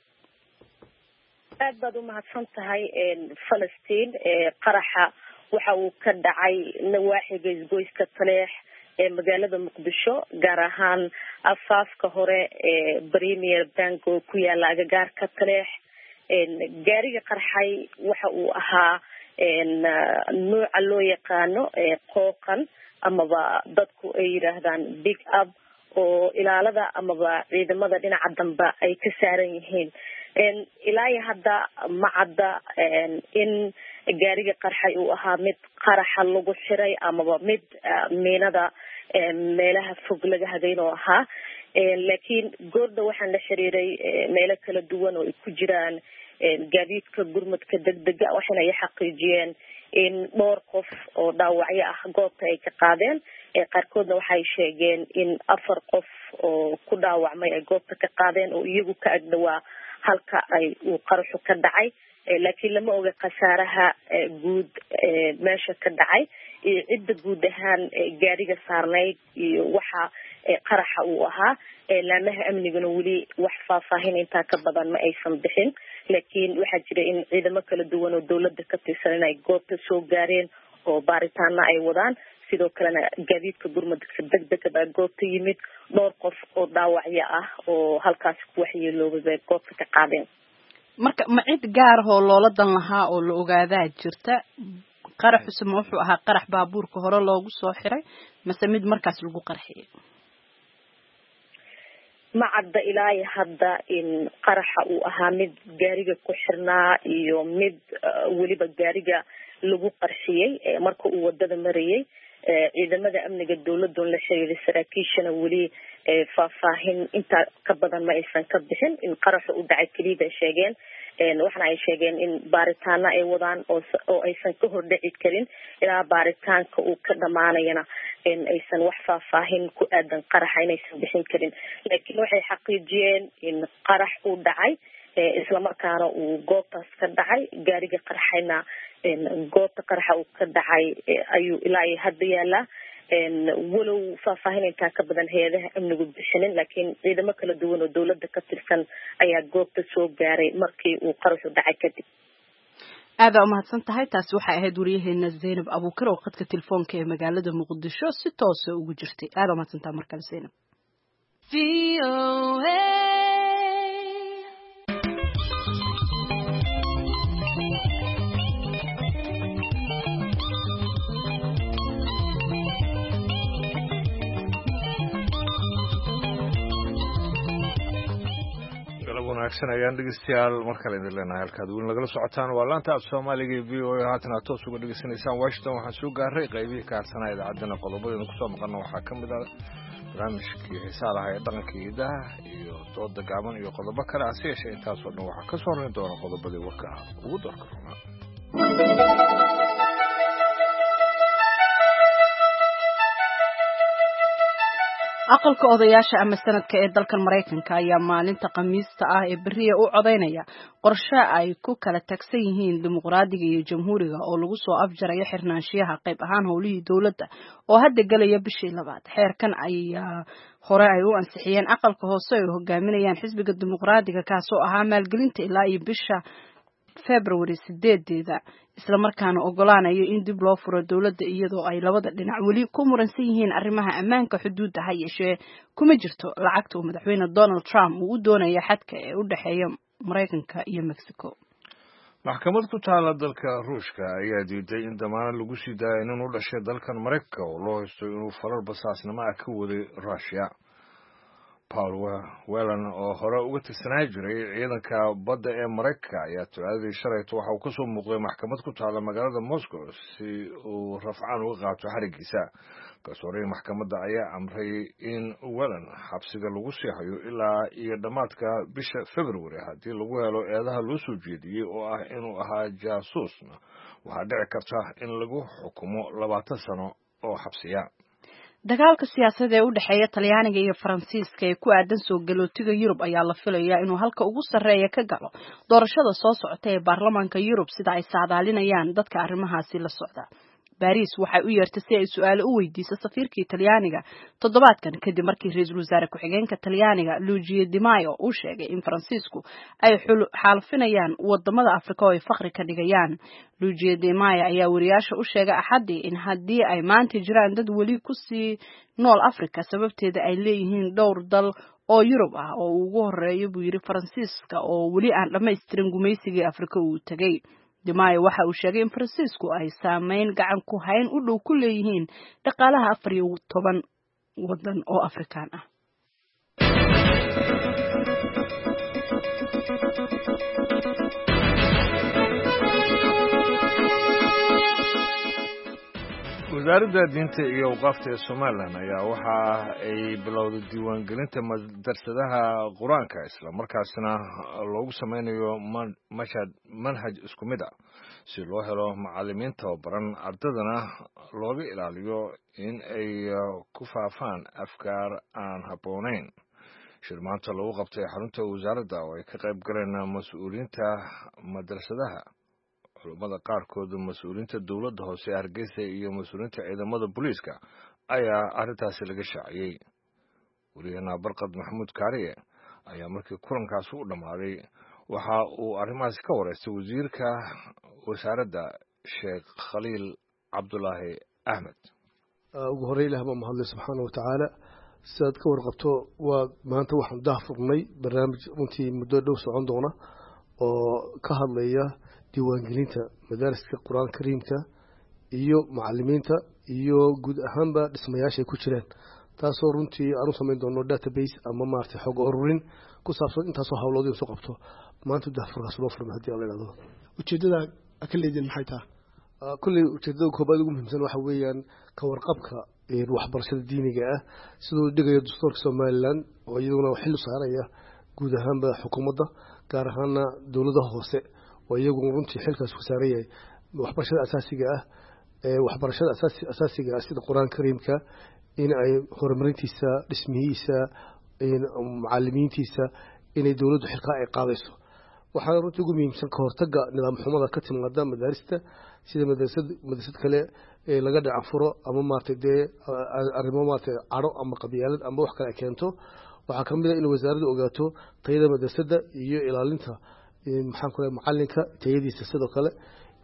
aad baad u mahadsantahay Falastiin qaraxa waxa uu ka dhacay nawaaxiga isgoyska Taleex ee magaalada Muqdisho gaar ahaan afaafka hore ee Premier Bank oo ku yaala agagaarka Taleex. gaariga qarxay waxa uu ahaa nooca loo yaqaano qooqan amaba dadku ay yiraahdaan big up oo ilaalada amaba ciidamada dhinaca dambe ay ka saaran yihiin. ilaa hadda ma cadda in gaariga qarxay uu ahaa mid qaraxa lagu xiray amaba mid miinada meelaha fog laga hagayn oo ahaa. laakiin goorda waxaan la xiriiray meelo kala duwan oo ay ku jiraan gaadiidka gurmadka degdega waxaana ay xaqiijiyeen in dhowr qof oo dhaawacyo ah goobta ay ka qaadeen. qaarkoodna waxay sheegeen in 4 qof oo ku dhaawacmay ay goobta ka qaadeen oo iyagu ka agdhawaa halka ay uu qaraxu ka dhacay. laakiin lama oga khasaaraha guud meesha ka dhacay iyo cidda guud ahaan gaariga saarnayd iyo waxa qaraxa uu ahaa. laamaha amniguna weli wax faahfaahin intaa ka badan ma aysan bixin laakiin waxaa jira in ciidamo kala duwan oo dawladda ka tirsan inay goobta soo gaareen oo baaritaana ay wadaan. sidoo kalena gaadiidka gurmadka degdega baa goobta yimid. dhowr qof oo dhaawacyo ah oo halkaas ku waxyeeloobay goobta ka qaadeen. marka ma cid gaar ah oo loola dan lahaa oo la ogaadaa jirta qaraxu ma wuxuu ahaa qarax baabuurka hore loogu soo xiray mase mid markaas lagu qarxiyay? ma cadda ilaa hadda in qaraxa uu ahaa mid gaariga ku xirnaa iyo mid weliba gaariga lagu qarxiyay marka uu wadada marayay. ciidamada amniga dawladda la xiriiray saraakiishana weli faahfaahin inta ka badan ma aysan ka bixin. in qaraxu u dhacay kaliya bay sheegeen. waxana ay sheegeen in baaritaana ay wadaan oo aysan ka hordhici karin ilaa baaritaanka uu ka dhamaanayana aysan wax faahfaahin ku aadan qaraxa inaysan bixin karin. laakiin waxay xaqiijiyeen in qarax uu dhacay isla markaana uu goobtaas ka dhacay. gaariga qarxayna goobta qaraxa uu ka dhacay ayuu ilaa hadda yaalaa. walow faahfaahin intaa ka badan hay-adaha amnigu bixinin laakiin ciidamo kala duwan oo dawladda ka tirsan ayaa goobta soo gaaray markii uu qaraxu dhacay kadib. aada u mahadsan tahay taasi waxay ahayd wariyaheena Zainab Abuukar oo qadka telefoonka ee magaalada Muqdisho si toos ah ugu jirtay aada u mahadsan tahay markale Zainab wanaagsan ayaan dhegeystayaal mar kale idin leenahay halkaad weli nagala socotaan waa laanta af soomaaliga ee VOA haatan toos uga dhegeysanaysaan Washington waxaan soo gaaray qaybihii ka harsanaa idaacadana qodobadeena kusoo maqalna waxaa ka mid ah barnaamijkii xiisaha lahaa ee dhaqanka hidaha iyo dooda gaaban iyo qodobo kale hase yeeshee intaasoo dhan waxaa ka soo horeyn doona qodobadii warka ugu doorka runaa aqalka odayaasha ama sanadka ee dalkan Mareykanka ayaa maalinta Khamiista ah ee bariya u codeynaya qorshe ay ku kala tagsan yihiin dimuqraadiga iyo jamhuuriga oo lagu soo afjarayo xirnaanshiyaha qayb ahaan howlihii dawladda oo hadda galaya bishii labaad xeerkan ayaa hore ay u ansixiyeen aqalka hoose ay hogaaminayaan xisbiga dimuqraadiga kaasoo ahaa maalgelinta ilaa iyo bisha February 8 isla markaana ogolaanayo in dib loo furo dawladda iyadoo ay labada dhinac wali ku muransan yihiin arrimaha ammaanka xuduudda ha yeeshee kuma jirto lacagta uu madaxweyne Donald Trump uu doonayo xadka ee u dhaxeeya Mareykanka iyo Mexico. maxkamad ku taala dalka Ruushka ayaa diiday in damaanad lagu sii daayo inuu dhashay dalkan Mareykanka oo loo haysto inuu falal basaasnimo ah ka waday Russia. Paul Whelan oo hore uga tirsanaa jiray ciidanka badda ee Mareykanka ayaa Talaadadii shalayto waxa uu ka soo muuqday maxkamad ku taala magaalada Moscow si uu rafcaan uga qaato xarigiisa. Garsoorihii maxkamadda ayaa amray in Whelan xabsiga lagu sii hayo ilaa iyo dhamaadka bisha February haddii lagu helo eedaha loo soo jeediyey oo ah inuu ahaa jaasuusna waxaa dhici karta in lagu xukumo 20 sano oo xabsiya. dagaalka siyaasadeed ee u dhaxeeya Talyaaniga iyo Faransiiska ee ku aadan soo galootiga Yurub ayaa la filayaa inuu halka ugu sarreeya ka galo doorashada soo socota ee baarlamaanka Yurub sida ay saadaalinayaan dadka arrimahaasi la socda. Paris waxay u yeertay si ay su'aalo u weydiiso safiirkii Talyaaniga toddobaadkan kadib markii ra'iisul wasaare ku-xigeenka Talyaaniga Luigi Di Maio uu sheegay in Faransiisku ay xaalfinayaan wadamada Afrika oo ay faqri ka dhigayaan. Luigi Di Maio ayaa wariyaasha u sheegay Axadii in haddii ay maanta jiraan dad weli ku sii nool Afrika sababteeda ay leeyihiin dhowr dal oo Yurub ah oo ugu horeeyo buu yiri Faransiiska oo weli aan dhammaystirin gumaysigii Afrika uu tagay. Di Maio waxa uu sheegay in Faransiisku ay saameyn gacan ku hayn u dhow ku leeyihiin dhaqaalaha 14 wadan oo Afrikaan ah. wasaaradda diinta iyo awqaafta ee Soomaaliland ayaa waxa ay bilowday diiwaangelinta madrasadaha Quraanka isla markaasna loogu sameynayo manhaj isku mid ah si loo helo macallimiin tababaran ardadana looga ilaaliyo in ay ku faafaan afkaar aan habboonayn. shir maanta lagu qabtay xarunta wasaaradda oo ay ka qayb galeen mas'uuliyiinta madrasadaha culimada qaarkood mas'uuliyiinta dawladda hoose Hargeysa iyo mas'uuliyiinta ciidamada booliiska ayaa arrintaasi laga shaaciyay. wariyaha Barqad Maxamuud Kaariye ayaa markii kulankaas u dhamaaday waxa uu arrimahaas ka wareystay wasiirka wasaaradda Sheekh Khaliil Cabdulaahi Ahmed. ugu horeyn Ilaahay baa mahadlay subxaanahu wa ta'aala sidaad ka warqabto waa maanta waxaan daahfurnay barnaamij runtii muddo dhow socon doona oo ka hadlaya diiwaangelinta madaariska quraan kariimka iyo macallimiinta iyo guud ahaanba dhismayaasha ay ku jiraan taasoo runtii aanu samayn doono database ama maartay xog ururin ku saabsan intaasoo hawlood soo qabto maanta daahfurkaas loo furmay haddii la yiraahdo ujeedada ka leedin maxay tahay kulli ujeedada koobaad ugu muhiimsan waxa weeyaan ka warqabka waxbarashada diiniga ah sidoo dhigayo dastuurka Soomaaliland oo iyaduna xil saaraya guud ahaanba xukuumadda gaar ahaan dawladaha hoose oo iyagu runtii xilkaas ku saarayay waxbarashada asaasiga ah sida Quraan Kariimka in ay horumarintiisa dhismihiisa in macallimiintiisa inay dawladdu xilka ay qaadayso waxaa runtii ugu muhiimsan ka hortagga nidaam xumada ka timaada madarista sida madrasad kale ee laga dhac furo ama maartay arrimo maartay caro ama qabyaalad ama wax kale keento waxa kamid ah in wasaaraddu ogaato tayada madrasada iyo ilaalinta maxaan ku leeyahay macallinka tayadiisa sidoo kale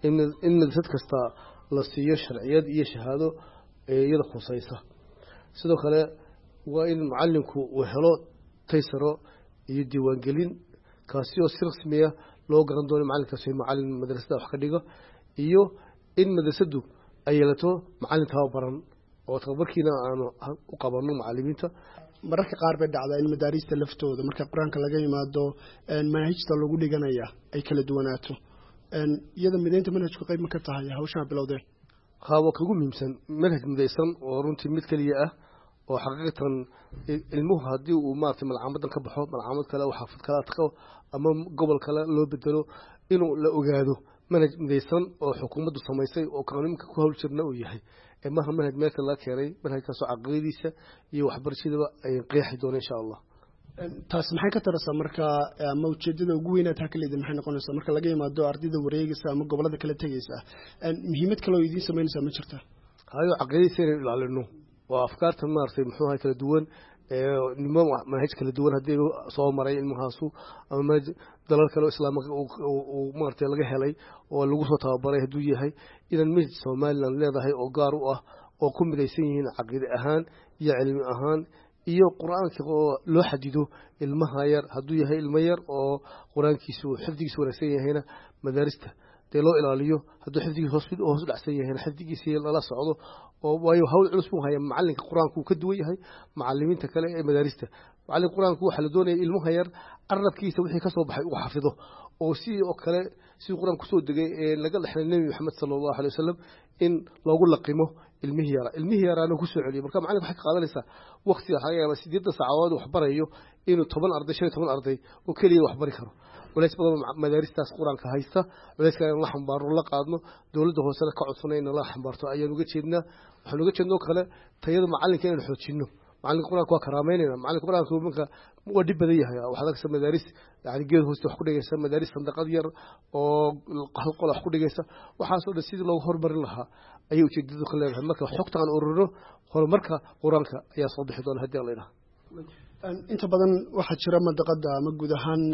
in madrasad kasta la siiyo sharciyad iyo shahaado iyada khusaysa sidoo kale waa in macalinku uu helo taysaro iyo diiwaangelin kaasi oo si rasmi ah loo garan doono macalinkaasi macalin madrasada wax ka dhigo iyo in madrasadu ay yeelato macalin tababaran oo tababarkiina aanu u qabano macallimiinta mararka qaar bay dhacdaa in madaarista laftooda marka quraanka laga yimaado manhajta lagu dhiganaya ay kala duwanaato iyada mideynta manhajku qayb ma ka tahay hawshan bilowdeen qaabo kagu muhiimsan manhaj midaysan oo runtii mid kaliya ah oo xaqiiqatan ilmuhu haddii uu maartay malcamadan ka baxo malcamad kale oo xaafad kale adko ama gobol kale loo bedelo inuu la ogaado manhaj midaysan oo xukuumaddu samaysay oo qaanuunka ku hawl jirna uu yahay maaha manhaj meel kale la keenay manhajkaasoo caqiidadiisa iyo waxbarashadaba ay qeexi doona insha allah taas maxay ka taraysaa marka ama ujeedada ugu weynaad ha kaleeda maxay noqonaysaa marka laga yimaado ardayda wareegaysa ama gobolada kala tegaysa muhiimad kale oo idiin samaynaysaa ma jirta hayo caqiidadiisa inaynu ilaalino waa afkaarta maartay muxuu ahay kala duwan nimo manhaj kala duwan haddii soo maray ilmahaasu ama manhaj dalal kale oo islaamka uu maartay laga helay oo lagu soo tababaray hadduu yahay inaan manhaj Soomaaliland leedahay oo gaar u ah oo ku midaysan yihiin caqiide ahaan iyo cilmi ahaan iyo quraanka oo loo xadido ilmaha yar hadduu yahay ilmo yar oo quraankiisu xifdigiisu wanaagsan yahayna madaarista loo ilaaliyo hadduu xifdigiisu hoos u dhacsan yahayna xifdigiisa lala socdo oo waayo hawl culus buu hayaa macalinka quraanku ka duwan yahay macallimiinta kale ee madaarista macalinka quraanku waxa la doonayaa ilmaha yar arabkiisa wixii ka soo baxay uu xafido oo sidoo kale si quraan ku soo degay ee laga dhaxlay nabi maxamed sallallahu alayhi wasallam in loogu laqimo ilmihi yaraana ku soo celiyo marka macalinka waxa ka qaadanaysa waqti xaqiiqada 8 saacadood wax barayo inuu 10 arday 15 arday oo kaliya wax bari karo walaas badan madaaristaas quraanka haysta walaaska in la xambaaro la qaadno dawladda hoose ka codsanayna la xambaarto ayaan uga jeednaa waxaan uga jeednoo kale tayada macalinka inaan xoojino macalinka quraanka waa karaameynayna macalinka quraanka marka waa dib badan yahay waxa laga sameeyaa madaaris yaani geed hoosta wax ku dhigaysa madaaris sandaqad yar oo hal qol wax ku dhigaysa waxa soo sidii loogu hormarin lahaa ayuu ujeedadu ka leedahay marka xogtaan ururino horumarka quraanka ayaa soo bixi doona hadii la ilaahay inta badan waxa jira madaqada ama guud ahaan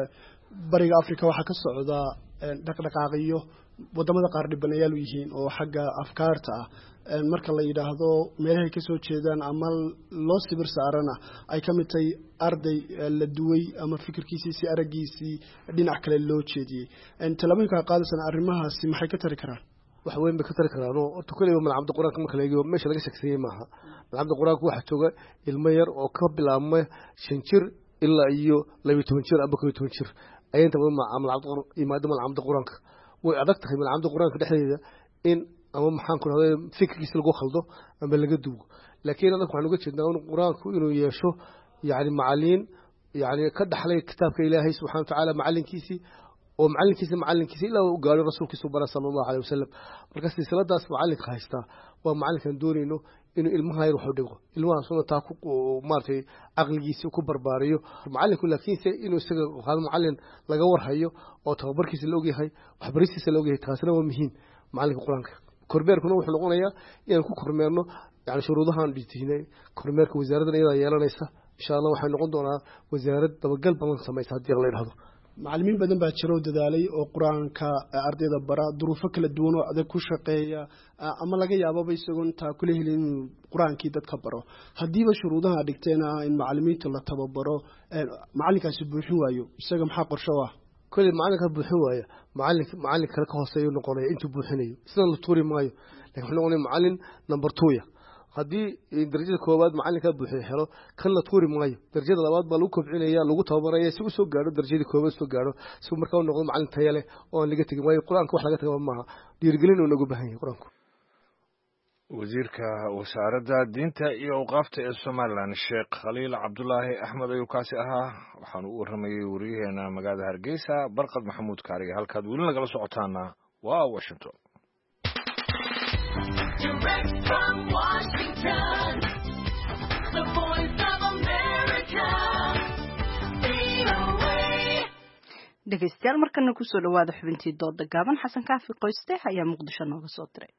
bariga Afrika waxa ka socda dhaqdhaqaaqyo wadamada qaar dhibanayaal yihiin oo xagga afkaarta marka la yiraahdo meelaha ka soo jeedaan ama loo sibir saarana ay ka mid tahay arday la duway ama fikirkiisii si aragiisii dhinac kale loo jeediyay talooyinka qaadaysan arrimahaasi maxay ka tari karaan wax weyn ba ka tari karaan oo tukaleeyo malcamada quraanka marka la eego meesha laga shaqeeyay maaha malcamada quraanka waxa jooga ilmo yar oo ka bilaabmay 5 jir ilaa iyo 12 jir ama 12 jir ayinta malcamada imaado malcamada quraanka way adag tahay malcamada quraanka dhexdeeda in ama maxaan ku raadey fikirkiisa lagu khaldo ama laga duugo laakiin anagu waxaan uga jeednaa in quraanku inuu yeesho yaani macallin yaani ka dhaxlay kitaabka Ilaahay subhanahu wa ta'ala macallinkiisi oo macallinkiisa ilaa uu gaaro rasuulkiisa sallallahu alayhi wasallam marka silsiladaas macallinka haysta waa macallinkan doonayno inuu ilmaha yar wax u dhigo ilmaha soo taa ku maartay aqligiisa ku barbaariyo macallinku laakiin inuu isaga hal macallin laga warhayo oo tababarkiisa la ogyahay waxbarashadiisa la ogyahay taasina waa muhiim macallinka quraanka kormeerkuna wuxuu noqonayaa inaan ku kormeerno yaani shuruudahan dhigtay kormeerka wasaaradda iyada yeelanaysa insha Allah waxay noqon doonaa wasaarad dabagal badan samaysa hadii la yiraahdo macallimiin badan baa jiro dadaalay oo quraanka ardayda bara duruufo kala duwan oo adag ku shaqeeya ama laga yaabo isagoo inta kula helin quraankii dadka baro hadiiba shuruudaha dhigteena in macallimiinta la tababaro macallinkaasi buuxin waayo isaga maxaa qorshe ah كل معلق بحواية معلق كلك هوسي نقولي أنتوا بوحني سنة الطوري مايو لكن إحنا قلنا معلم نمبر 2 هذه درجة كوباد معلق بوحي حلو كان الطوري مايو درجة الأواد بالوكو بعينيا لوجو تابريا سو جارو درجة كوباد سو جارو سو مركون نقول معلم تياله أو اللي جت مايو قرآن كوح لقيت معها ديرجلين ونقول بهاي قرآنكم wasiirka wasaaradda diinta iyo awqaafta ee Soomaaliland Sheekh Khaliil Cabdullaahi Axmed ayuu kaasi ahaa waxaan u waramayay wariyaheena magaalada Hargeysa Barqad Maxamuud Kaariga halkaad weli nagala socotaana waa Washington dhegeystayaal markana ku soo dhawaada xubintii dooda gaaban Xasan Kaafi Qoyste ayaa Muqdisho nooga soo diray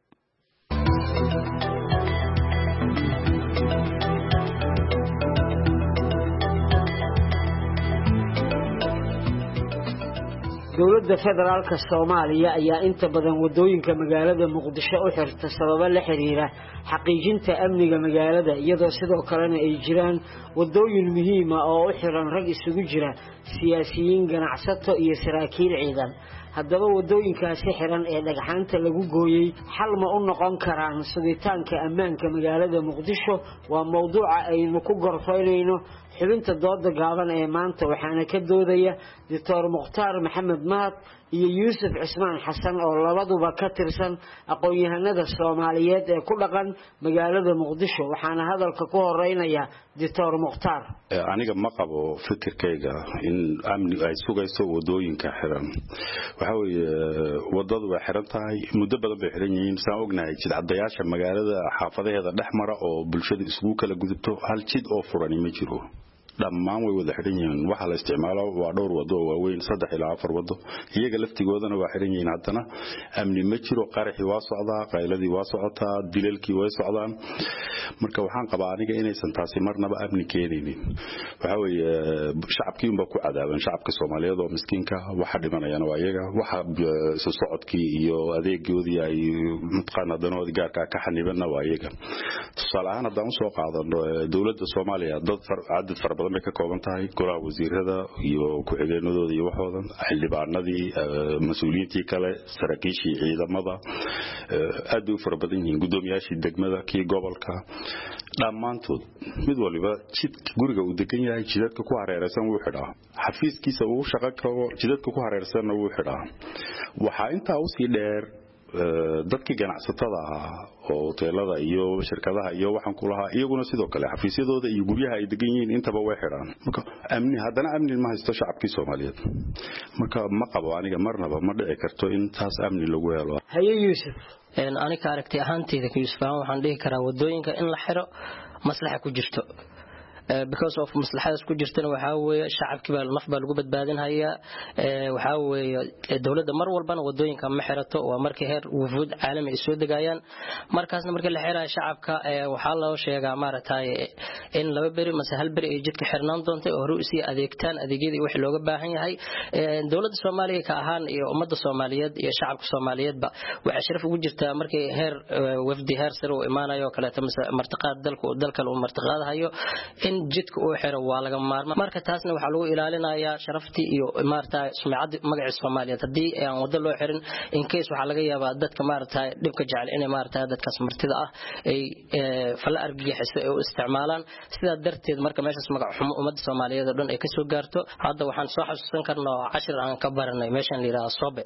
dowladda federaalka Soomaaliya ayaa inta badan wadooyinka magaalada Muqdisho u xirta sababo la xiriira xaqiijinta amniga magaalada iyadoo sidoo kalena ay jiraan wadooyin muhiim ah oo u xiran rag isugu jira siyaasiyiin ganacsato iyo saraakiil ciidan haddaba wadooyinkaasi xiran ee dhagxaanta lagu gooyay xal ma u noqon karaan sugitaanka ammaanka magaalada Muqdisho waa mowduuca aynu ku gorfaynayno xubinta dooda gaaban ee maanta waxaana ka doodaya Dr. Mukhtaar Maxamed Mahad iyo Yuusuf Cismaan Xasan oo labaduba ka tirsan aqoon-yahanada Soomaaliyeed ee ku dhaqan magaalada Muqdisho waxaana hadalka ku horeynaya Dr. Mukhtaar aniga ma qabo fikirkayga in amni ay sugayso wadooyinka xiran waxa weeye wadadu way xiran tahay muddo badan bay xiran yihiin saan ognahay jidcadayaasha magaalada xaafadaheeda dhexmara oo bulshada isugu kala gudubto hal jid oo furan ma jiro dhammaan way wada xiran yihiin waxa la isticmaalo waa dhowr wado oo waaweyn 3 ilaa 4 wado iyaga laftigoodana waa xiran yihiin haddana amni ma jiro qaraxi waa socdaa qayladii waa socotaa dilalkii way socdaan marka waxaan qabaa aniga inaysan taasi marnaba amni keenaynin waxa weeye shacabkii unba ku cadaaban shacabka Soomaaliyeed oo miskiinka waxa dhimanayaan waa iyaga waxa soo socodkii iyo adeegoodii ay mutqaanadanood gaarka ka xanibanna waa iyaga tusaale ahaan haddaan soo qaadano dawladda Soomaaliya dad cadad badan bay ka kooban tahay golaha wasiirada iyo ku-xigeenadooda iyo waxoodan xildhibaanadii mas'uuliyiintii kale saraakiishii ciidamada aad u fara badan yihiin gudoomiyaashii degmada kii gobolka dhammaantood mid waliba jid guriga uu degan yahay jidadka ku hareeraysan wuu xidhaa xafiiskiisa uu shaqo karo jidadka ku hareeraysanna wuu xidhaa waxaa intaa u sii dheer dadkii ganacsatada ah oo hoteelada iyo shirkadaha iyo waxaan ku lahaa iyaguna sidoo kale xafiisyadooda iyo guryaha ay degan yihiin intaba way xiraan marka amni haddana amni ma haysto shacabkii Soomaaliyeed marka ma qabo aniga marnaba ma dhici karto in taas amni lagu helo haye Yuusuf aniga aragtay ahaanteeda Yuusuf waxaan dhihi karaa wadooyinka in la xiro maslaxa ku jirto because of maslaxadaas ku jirtana waxa weeye shacabkii baa naf baa lagu badbaadin haya waxa weeye dawladda mar walbana wadooyinka ma xirato waa markii heer wufuud caalami ay soo degayaan markaasna markii la xirayo shacabka waxa loo sheegaa maaragtay in laba bari mas hal bari ay jidka xirnaan doonto oo hore u sii adeegtaan adeegyadii wax looga baahan yahay dawladda Soomaaliya ka ahaan iyo ummadda Soomaaliyeed iyo shacabka Soomaaliyeedba waxa sharaf ugu jirta markii heer wafdi heer sare oo imaanayo kale martiqaad dalka uu martiqaadayo in jidka uu xiro waa laga maarmaa marka taasna waxa lagu ilaalinayaa sharaftii iyo maartay sumcadda magaca Soomaaliyeed hadii aan wada loo xirin in case waxa laga yaabaa dadka maartay dhibka jecel inay maartay dadkaas martida ah ay fal argagixis ay u isticmaalaan sida darteed marka meeshaas magac xumo ummadda Soomaaliyeed oo dhan ay ka soo gaarto hadda waxaan soo xasuusan karnaa 10 aan ka baranay meeshan la yiraahdo Sobe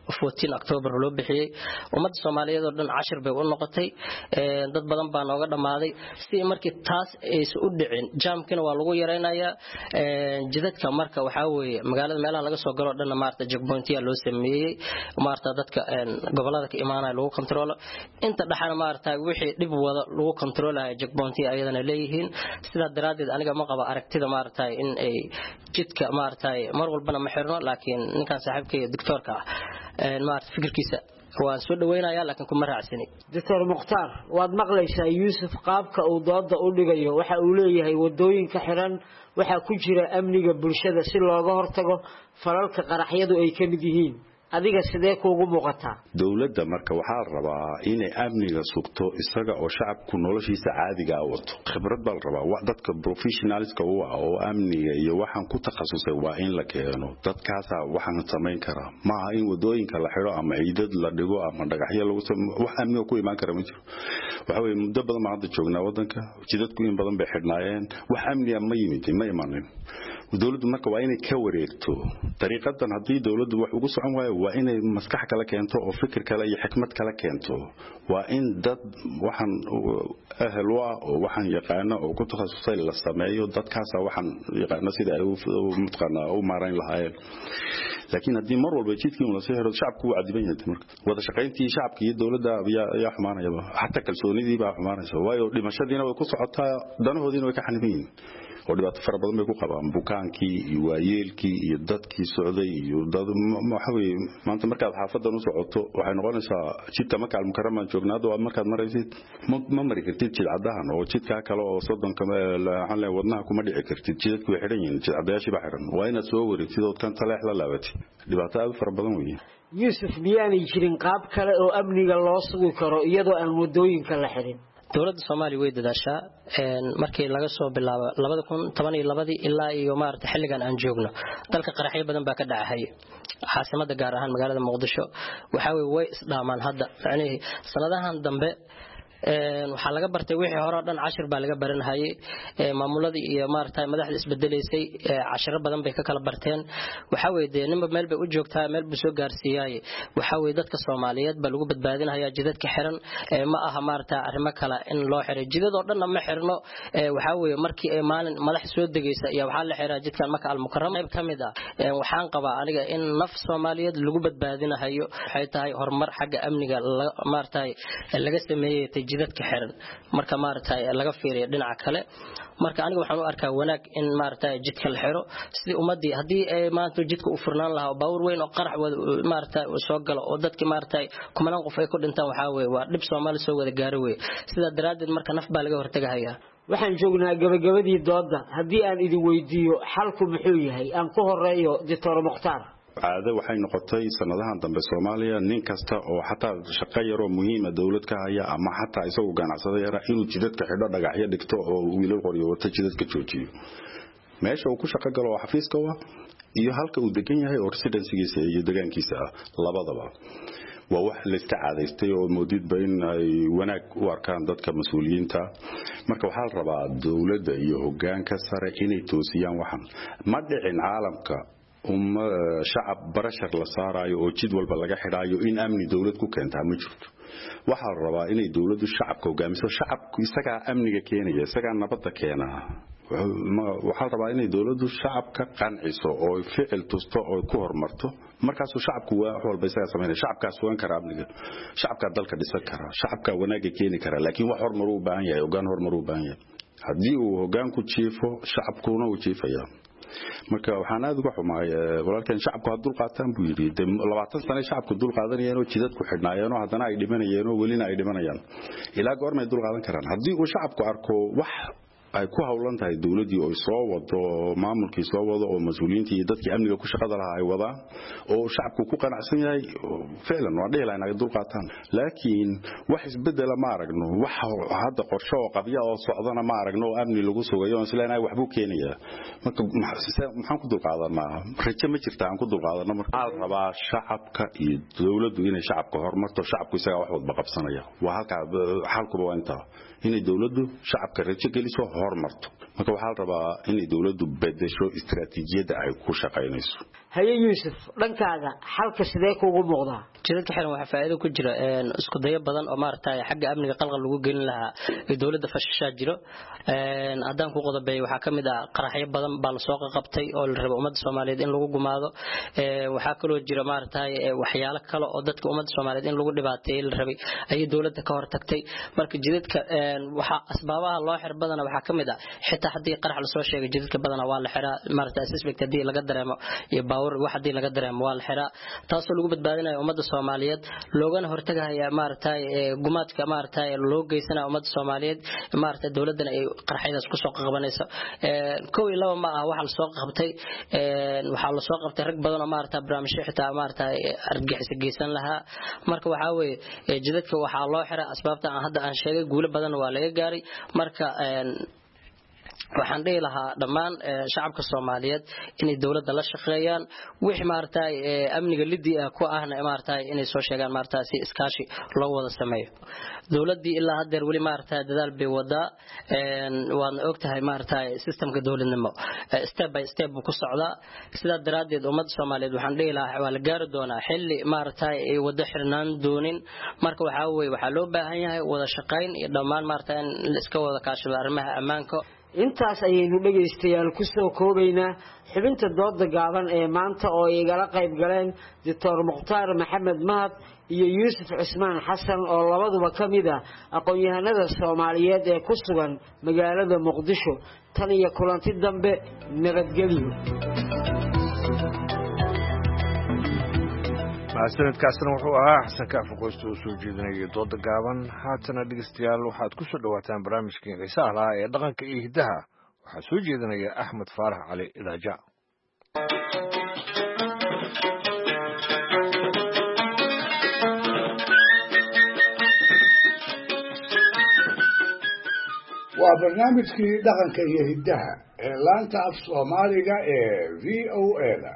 14 October loo bixiyay ummadda Soomaaliyeed oo dhan 10 bay u noqotay dad badan baa nooga dhamaaday si markii taas ay u dhicin jaamkina waa lagu yareynayaa jidadka marka waxa weeye magaalada meelaha laga soo galo dhan maarta checkpointiya loo sameeyay maarta dadka gobolada ka imaanaya lagu control inta dhaxana maarta wixii dib wada lagu controlayo checkpointiya ayadana leeyihiin sida daraadeed aniga ma qaba aragtida maarta in ay jidka maarta mar walbana ma xirno laakiin ninkan saaxiibkay doctorka maarta fikirkiisa waan soo dhaweynayaa laakiin kuma raacsani Dr. Mukhtaar waad maqlaysaa Yuusuf qaabka uu dooda u dhigayo waxa uu leeyahay wadooyinka xiran waxa ku jira amniga bulshada si looga hortago falalka qaraxyadu ay ka mid yihiin adiga sidee kuugu muuqataa dawladda marka waxaa rabaa inay amniga sugto isaga oo shacabku noloshiisa caadiga ah wato khibrad bal rabaa wax dadka professionalska oo amniga iyo waxaan ku takhasusay waa in la keeno dadkaas waxaan sameyn karaa ma aha in wadooyinka la xiro ama ciidad la dhigo ama dhagaxyo lagu sameeyo wax amniga ku iman kara ma jiro waxa weeye muddo badan ma hadda joognaa wadanka jidadku in badan bay xidhnaayeen wax amniga ma yimid ma imanin dawladdu marka waa inay ka wareegto dariiqadan hadii dawladdu wax ugu socon waayo waa inay maskax kala keento oo fikir kale iyo xikmad kala keento waa in dad waxaan ahal oo waxaan yaqaan oo ku takhasusay la sameeyo dadkaas waxaan yaqaan sida ay mutqana oo maareyn lahaayeen laakiin hadii mar walba jidkii la soo helo shacabku waa cadiban yahay marka wada shaqayntii shacabka iyo dawladda ayaa xumaanayaba hatta kalsoonidii baa xumaanaysa waayo dhimashadiina way ku socotaa danahoodiina way ka xaniban yihiin oo dhibaato fara badan bay ku qabaan bukaankii iyo waayeelkii iyo dadkii socday iyo dad waxa weeye maanta markaad xaafadan u socoto waxay noqonaysaa jidka Makal Mukarrama joognaado markaad maraysid ma mari kartid jidcadahan oo jidka kale oo soddonka waxaan leeyahay wadnaha kuma dhici kartid jidku way xiran yihiin jidcadayaashii baa xiran waa inaad soo wareegtid oo kan taleex la laabatid dhibaato aad fara badan weeye Yusuf miyaanay jirin qaab kale oo amniga loo sugi karo iyadoo aan wadooyinka la xirin dowladda Soomaaliya way dadaashaa markii laga soo bilaabo 2012 ilaa iyo maarta xilligan aan joogno dalka qaraxyo badan baa ka dhacay caasimada gaar ahaan magaalada Muqdisho waxa way isdhaamaan hadda macnaheedu sanadahan dambe waxa laga bartay wixii hore dhan 10 baa laga baranayay maamuladii iyo maartay madaxda isbedelaysay 10 badan bay ka kala barteen waxa weeyde ninba meel bay u joogtaa meel buu soo gaarsiiyay waxa weey dadka Soomaaliyeed baa lagu badbaadinayaa jidadka xiran ma aha maartay arimo kale in loo xiray jidadoo dhan ma xirno waxa weey markii ay maalin madax soo degaysa iyo waxa la xiraa jidkan Makal Mukarrama qayb kamid ah waxaan qabaa aniga in naf Soomaaliyeed lagu badbaadinayo waxay tahay horumar xagga amniga maartay laga sameeyay jidadka xiran marka maartay laga fiiriyo dhinaca kale marka aniga waxaan u arkaa wanaag in maartay jidka la xiro sidii ummadii hadii ay maanta jidka u furnaan lahaa baawur weyn oo qarax maartay soo galo oo dadkii maartay kumanaan qof ay ku dhintaan waxa weey waa dhib Soomaali soo wada gaaray weey sida daraadeed marka naf baa laga hortagayaa waxaan joognaa gabagabadii dooda hadii aan idin weydiiyo xalku muxuu yahay aan ku horeeyo Dr. Mukhtaar caado waxay noqotay sanadahan dambe Soomaaliya nin kasta oo xataa shaqo yar oo muhiim ah dawladka haya ama xataa isagu ganacsada yar inuu jidadka xidho dhagaxyo dhigto oo wiilal qoriyo wata jidadka joojiyo meesha uu ku shaqo galo xafiiska iyo halka uu degan yahay oo residency-giisa iyo deegaankiisa labadaba waa wax la iska caadaystay oo moodidba in ay wanaag u arkaan dadka mas'uuliyiinta marka waxa la rabaa dawladda iyo hoggaanka sare inay toosiyaan waxan ma dhicin caalamka shacab barashar la saarayo oo jid walba laga xidhaayo in amni dawlad ku keenta ma jirto waxa la rabaa inay dawladdu shacabka hogaamiso shacabku isaga amniga keenaya isaga nabadda keena waxa la rabaa inay dawladdu shacabka qanciso oo ficil tusto oo ku hormarto markaas shacabku wax walba isaga sameeyo shacabkaas waan kara amniga shacabka dalka dhisan kara shacabka wanaaga keeni kara laakiin wax hormar u baahan yahay hogaan hormar u baahan yahay hadii uu hogaanku jiifo shacabkuna uu jiifaya marka waxaan aad uga xumahay walaalkan shacabku hadul qaataan buu yiri 20 sano shacabku dul qaadanayeen oo jidadku xidhnaayeen oo hadana ay dhimanayeen oo welina ay dhimanayaan ilaa goorma ay dul qaadan karaan hadii uu shacabku arko wax ay ku hawlan tahay dawladii oo soo wado maamulkii soo wado oo mas'uuliyiinta iyo dadkii amniga ku shaqada lahaa ay wadaan oo shacabku ku qanacsan yahay ficlan waa dheelayna ay dul qaataan laakiin wax isbedel ma aragno wax hadda qorshe oo qabya oo socdana ma aragno amni lagu sugayo islaanay waxbu keenaya marka maxaan ku dul qaadanaa rajo ma jirta aan ku dul qaadano marka rabaa shacabka iyo dawladdu inay shacabka hormarto shacabku isaga wax walba qabsanaya waa halka xalkuba waa inta inay dawladdu shacabka rajo geliso hormarto marka waxa la rabaa inay dawladdu bedesho istiraatiijiyada ay ku shaqaynayso haye Yusuf dhankaaga xalka sidee kuugu muuqdaa jidadka xiran waxa faa'iido ku jira isku dayo badan oo maartay xagga amniga qalqal lagu gelin lahaa dawladda fashashaa jiro hadaan ku qodobeeyo waxa kamid ah qaraxyo badan baa la soo qabtay oo la rabo ummadda Soomaaliyeed in lagu gumaado waxa kale oo jira maartay waxyaalo kale oo dadka ummadda Soomaaliyeed in lagu dhibaateeyo la rabay ay dawladda ka hortagtay marka jidadka waxa asbaabaha loo xir badan waxa kamid ah xitaa hadii qarax la soo sheegay jidadka badan waa la xiraa maartay suspect hadii laga dareemo iyo baawur wax hadii laga dareemo waa la xiraa taasoo lagu badbaadinayo ummadda Soomaaliyeed loogana hortagaya maartay gumaadka maartay loo geysana ummadda Soomaaliyeed maartay dawladana ay qaraxyadaas ku soo qabanayso koow iyo laba ma aha waxa la soo qabtay waxa la soo qabtay rag badan oo maartay barnaamijyo xitaa maartay argagixis geysan lahaa marka waxa weeye jidadka waxa loo xiraa asbaabta aan hadda aan sheegay guulo badan waa laga gaaray marka waxaan dhihi lahaa dhammaan shacabka Soomaaliyeed inay dawladda la shaqeeyaan wixii maartay amniga lidii ku ahna maartay inay soo sheegaan maartay si iskaashi loo wada sameeyo dawladii ilaa hadda wali maartay dadaal bay wada waan ogtahay maartay systemka dawladnimo step by step ku socda sida daraadeed ummadda Soomaaliyeed waxaan dhihi lahaa waa la gaari doonaa xilli maartay ay wada xirnaan doonin marka waxa loo baahan yahay wada shaqeyn iyo dhammaan maartay in la iska wada kaashado arrimaha ammaanka intaas ayaynu dhageystayaal ku soo koobaynaa xubinta dooda gaaban ee maanta oo igala qayb galeen Dr. Mukhtaar Maxamed Mahad iyo yuusuf cismaan xasan oo labaduba ka mid ah aqoon-yahanada soomaaliyeed ee ku sugan magaalada muqdisho tan iyo kulanti dambe nabadgelyo. mahadsanidkaasna wuxuu ahaa xasan kaafi qoysta oo soo jeedinayay dooda gaaban. haatana dhegeystayaal waxaad ku soo dhowaataan barnaamijkii xiisaha lahaa ee dhaqanka iyo hiddaha waxaa soo jeedinaya axmed faarax cali idaaja. waa barnaamijkii dhaqanka iyo hiddaha ee laanta af soomaaliga ee v o a-da.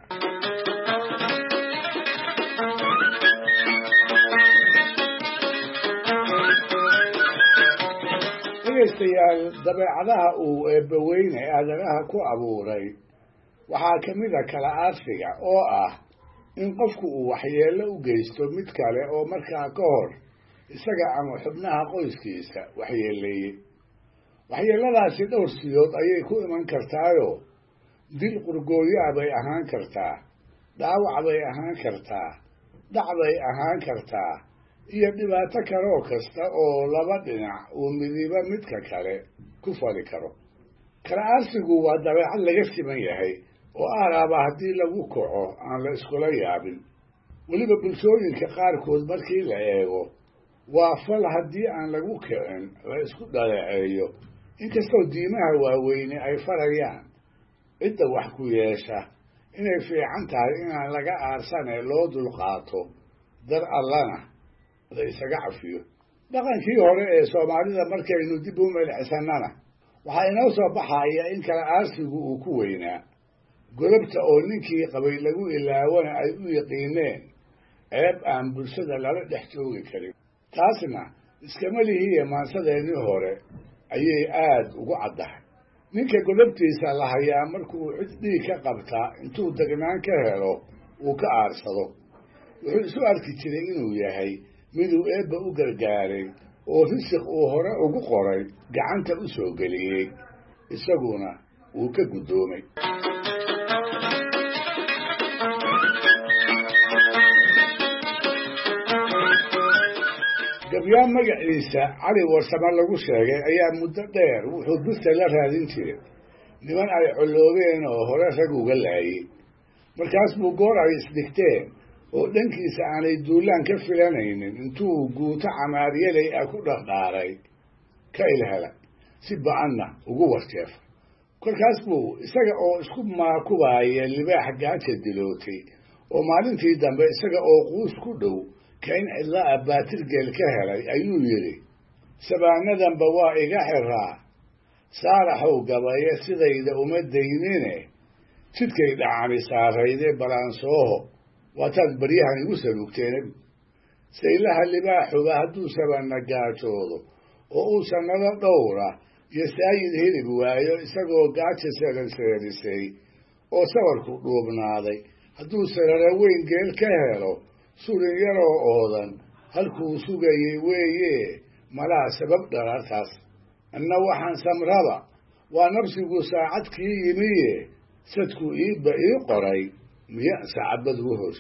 dhegaystayaal, dabeecadaha uu eebbaweyne aadanaha ku abuuray waxaa ka mid a kala aadsiga oo ah in qofku uu waxyeello u geysto mid kale oo markaa ka hor isaga ama xubnaha qoyskiisa waxyeeleeyey. waxyeelladaasi dhowr sidood ayay ku iman kartaayoo dil qurgooyaa bay ahaan kartaa, dhaawac bay ahaan kartaa, dhac bay ahaan kartaa, iyo dhibaato kaloo kasta oo laba dhinac uu midiba midka kale ku fali karo. kala aarsigu waa dabeecad laga siman yahay oo aaraaba haddii lagu kaco aan la iskula yaabin. weliba bulshooyinka qaarkood markii la eego waa fal haddii aan lagu kicin la isku dhaleeceeyo, inkastoo diimaha waaweyne ay farayaan cidda wax ku yeesha inay fiican tahay inaan laga aarsane loo dulqaato dar allana la isaga cafiyo. dhaqankii hore ee soomaalida markaynu dib u melixsannana waxaa inoo soo baxaya in kala aarsigu uu ku weynaa. godobta oo ninkii qabay lagu ilaawana ay u yaqiineen ceeb aan bulshada lala dhex joogi karin. taasna iskama lihiye maansadeennii hore ayay aada ugu caddahay. ninka godobtiisa la hayaa markuu cid dhiig ka qabtaa intuu degnaan ka helo uu ka aarsado, wuxuu isu arki jiray inuu yahay miduu eebba u gargaaray oo risiq uu hore ugu qoray gacanta u soo geliyey, isaguna wuu ka guddoomay. gabyaan magaciisa cali warsamo lagu sheegay ayaa muddo dheer wuxuu birta la raadin jiray niman ay colloobeen oo hore rag uga laayey. markaas buu goor ay isdhigteen oo dhankiisa aanay duulaan ka filanaynin intuu guuto camaaryalay ah ku dhardhaaray ka ilhela si ba-anna ugu warjeefay. kolkaas buu isaga oo isku maakubaaya libaax gaaja dilootay oo maalintii dambe isaga oo quus ku dhow kain cidla ah baatirgeel ka helay ayuu yidhi, sabaanadanba waa iga xiraa saalaxow gabaye sidayda uma daynine jidkay dhacani saarayde balaansooho waataad baryahan igu saluugteen. saylaha libaaxuba hadduu sabanna gaajoodo oo uu sannado dhowra iyo saayid hilib waayo isagoo gaaja seeranseerisay oo sawarku dhuubnaaday, hadduu sarara weyn geel ka helo surin yaroo oodan halkuu sugayay weeye malaha sabab dharartaas. anna waxaan samraba waa nabsigu saacad kii yimiye sadku iibba ii qoray miya saacadbad u hors.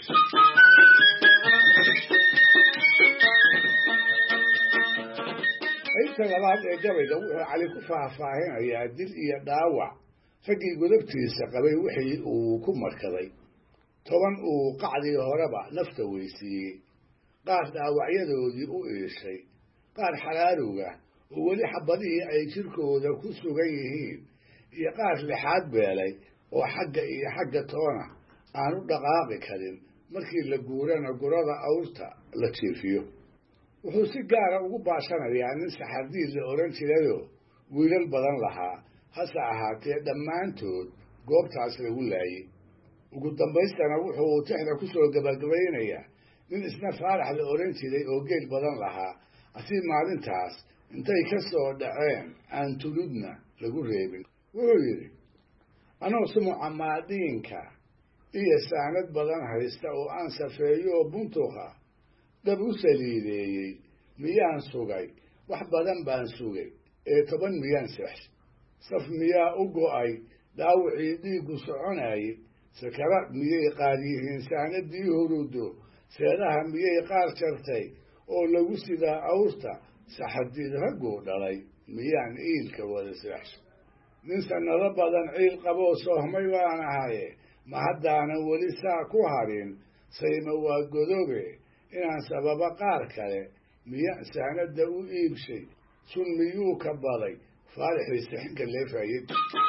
qaybta labaad ee gabayga wuxuu cali ku faahfaahinayaa dil iyo dhaawac raggii godobtiisa qabay wixii uu ku markaday. 10 uu qacdii horeba nafta weysiiyey, qaar dhaawacyadoodii u iishay, qaar xalaaluga oo weli xabadihii ay jirkooda ku sugan yihiin, iyo qaar lixaad beelay oo xagga iyo xagga toona aan u dhaqaaqi karin markii la guurana gurada awrta la jiifiyo. wuxuu si gaara ugu baashanayaa nin saxardiid la odhan jirayoo wiilal badan lahaa, hase ahaatee dhammaantood goobtaas lagu laayey. ugu dambaystana wuxuu tixda ku soo gabagabaynayaa nin isna faarax la odhan jiray oo geel badan lahaa, asii maalintaas intay ka soo dhaceen aan tuludna lagu reebin. wuxuu yidhi, anoo sumuca maadhiinka iyo saanad badan haysta oo aan safeeyo oo buntuqa dab u saliideeyey miyaan sugay, wax badan baan sugay ee 10 miyaan seexshay, saf miyaa u go'ay dhaawacii dhiiggu soconayay, sakara miyay qaad yihiin saanadii hurudo seedaha miyay qaar jartay oo lagu sidaa awrta saxadiid ragguu dhalay miyaan iilka wada seexsho nin sannado badan ciil qaboo soohmay baan ahaye ma haddaanan weli saa ku harin sayma waa godobe inaan sababa qaar kale miyaan saanadda u iibshay sun miyuu ka baday faarixii sixinka leefayay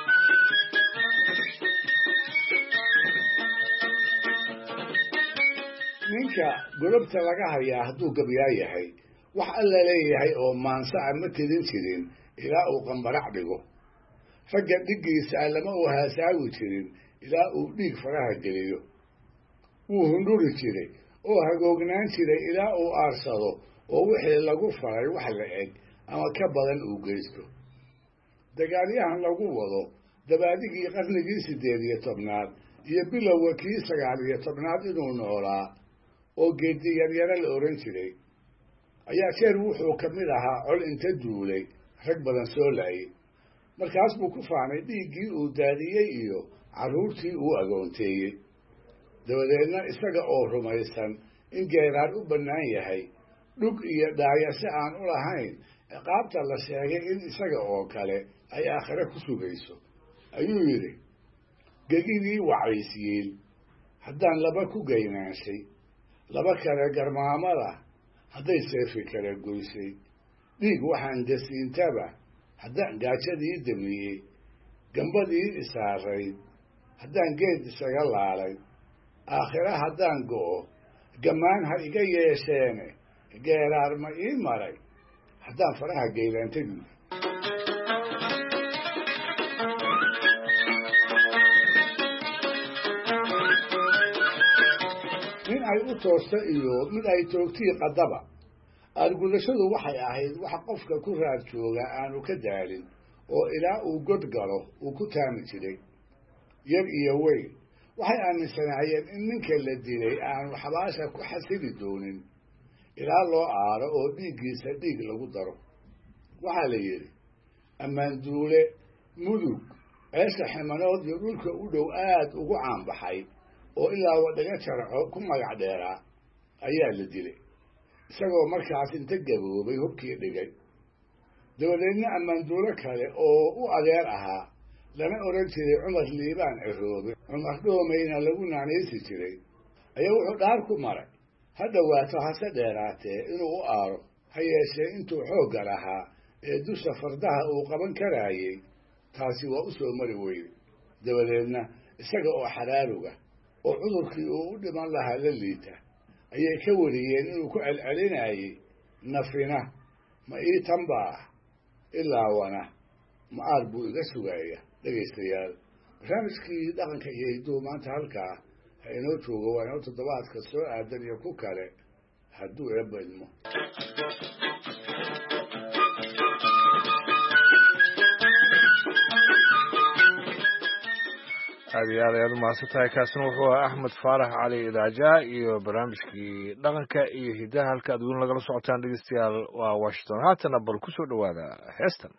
ninka godobta laga hayaa hadduu gabyaa yahay wax alla leeyahay oo maansaca ma tidin jirin ilaa uu qambarac dhigo ragga dhiggiisa lama uu haasaawi jirin ilaa uu dhiig faraha geliyo wuu hundhuri jiray oo hagoognaan jiray ilaa uu aarsado oo wixii lagu faray wax la eg ama ka badan uu geysto dagaalyahan lagu wado dabaadigii qarnigii 18 iyo bilowga kii 19 inuu noolaa oo geediyaryaro la oran jiray ayaa jeer wuxuu ka mid ahaa col inta duulay rag badan soo laayay markaas buu ku faanay dhiiggii uu daadiyey iyo carruurtii uu agoonteeyey dabadeedna isaga oo rumaysan in geeraar u bannaan yahay dhug iyo dhaayase aan u lahayn ciqaabta la sheegay in isaga oo kale ay aakhire ku sugayso ayuu yidhi gegidii wacaysiyiil haddaan laba ku gaynaanshay laba kale garmaamada hadday seefi kale goysay dhiig waxaan gasiintaba haddaan gaajadii damiyey gambadii isaarayd haddaan geed isaga laalay aakhire haddaan go'o gammaan ha iga yeesheene geeraar ma ii maray haddaan faraha geylaantay buuli nin ay u toosta iyo mid ay toogtii qadaba aadgudashadu waxay ahayd wax qofka ku raad jooga aanu ka daalin oo ilaa uu god galo uu ku taami jiray yar iyo weyn waxay aaminsanaayeen in ninka la dilay aanu xabaasha ku xasili doonin ilaa loo aaro oo dhiiggiisa dhiig lagu daro waxaa la yidhi ammaanduule mudug ceesha ximanood iyo dhulka u dhow aad ugu caanbaxay oo ilaa wadhaga jarco ku magac dheeraa ayaa la dilay isagoo markaas inta gaboobay hubkii dhigay dabadeedna ammaanduule kale oo u adeer ahaa lana oran jiray cumar liibaan ciroobe cumar dhoomayna lagu naanaysi jiray ayaa wuxuu dhaar ku maray ha dhowaato hase dheeraatee inuu u aaro ha yeeshee intuu xoogga lahaa ee dusha fardaha uu qaban karaayey taasi waa u soo mari weyne dabadeedna isaga oo xaraaruga oo cudurkii uu u dhiman lahaa la liita ayay ka wariyeen inuu ku celcelinayay nafina ma ii tanba ah ilaawana ma aad buu iga sugaya dhegaystayaal barnaamijkii dhaqanka iyo hidduu maanta halkaa ha inoo joogo waa inoo toddobaadka soo aadan iyo ku kale hadduu eebba idmo aad iyo aad ayaad umahadsan tahay kaasina wuxuu ahaa axmed faarax cali idaaja iyo barnaamijkii dhaqanka iyo hiddaha halka aad weli nagala socotaan dhegeystayaal waa washington haatana bal ku soo dhowaada heestan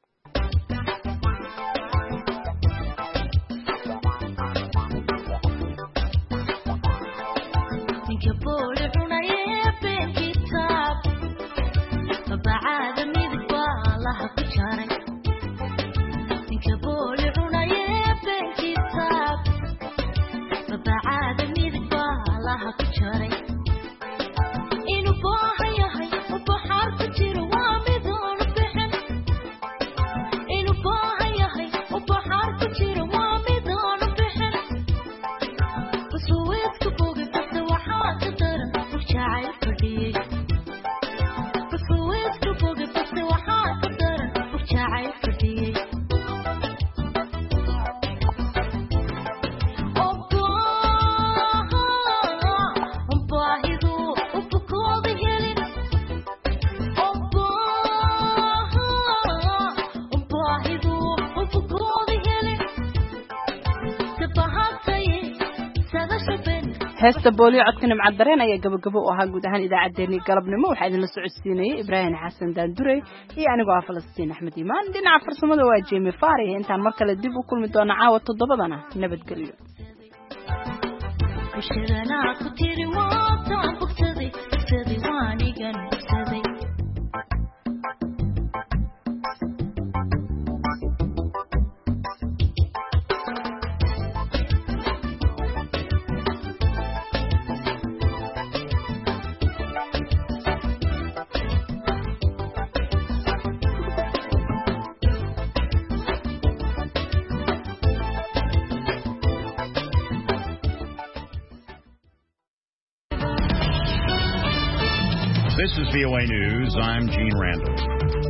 heesta booliyo codka nimcad dareen ayaa gabagabo u ahaa guud ahaan idaacaddeenii galabnimo waxaa idinla socodsiinayay ibraahim xasan daandurey iyo anigoo ah falastiin axmed iimaan dhinaca farsamada waa jemi fari intaan mar kale dib u kulmi doono caawa 7 nabadgelyo This is VOA News. I'm Gene Randall.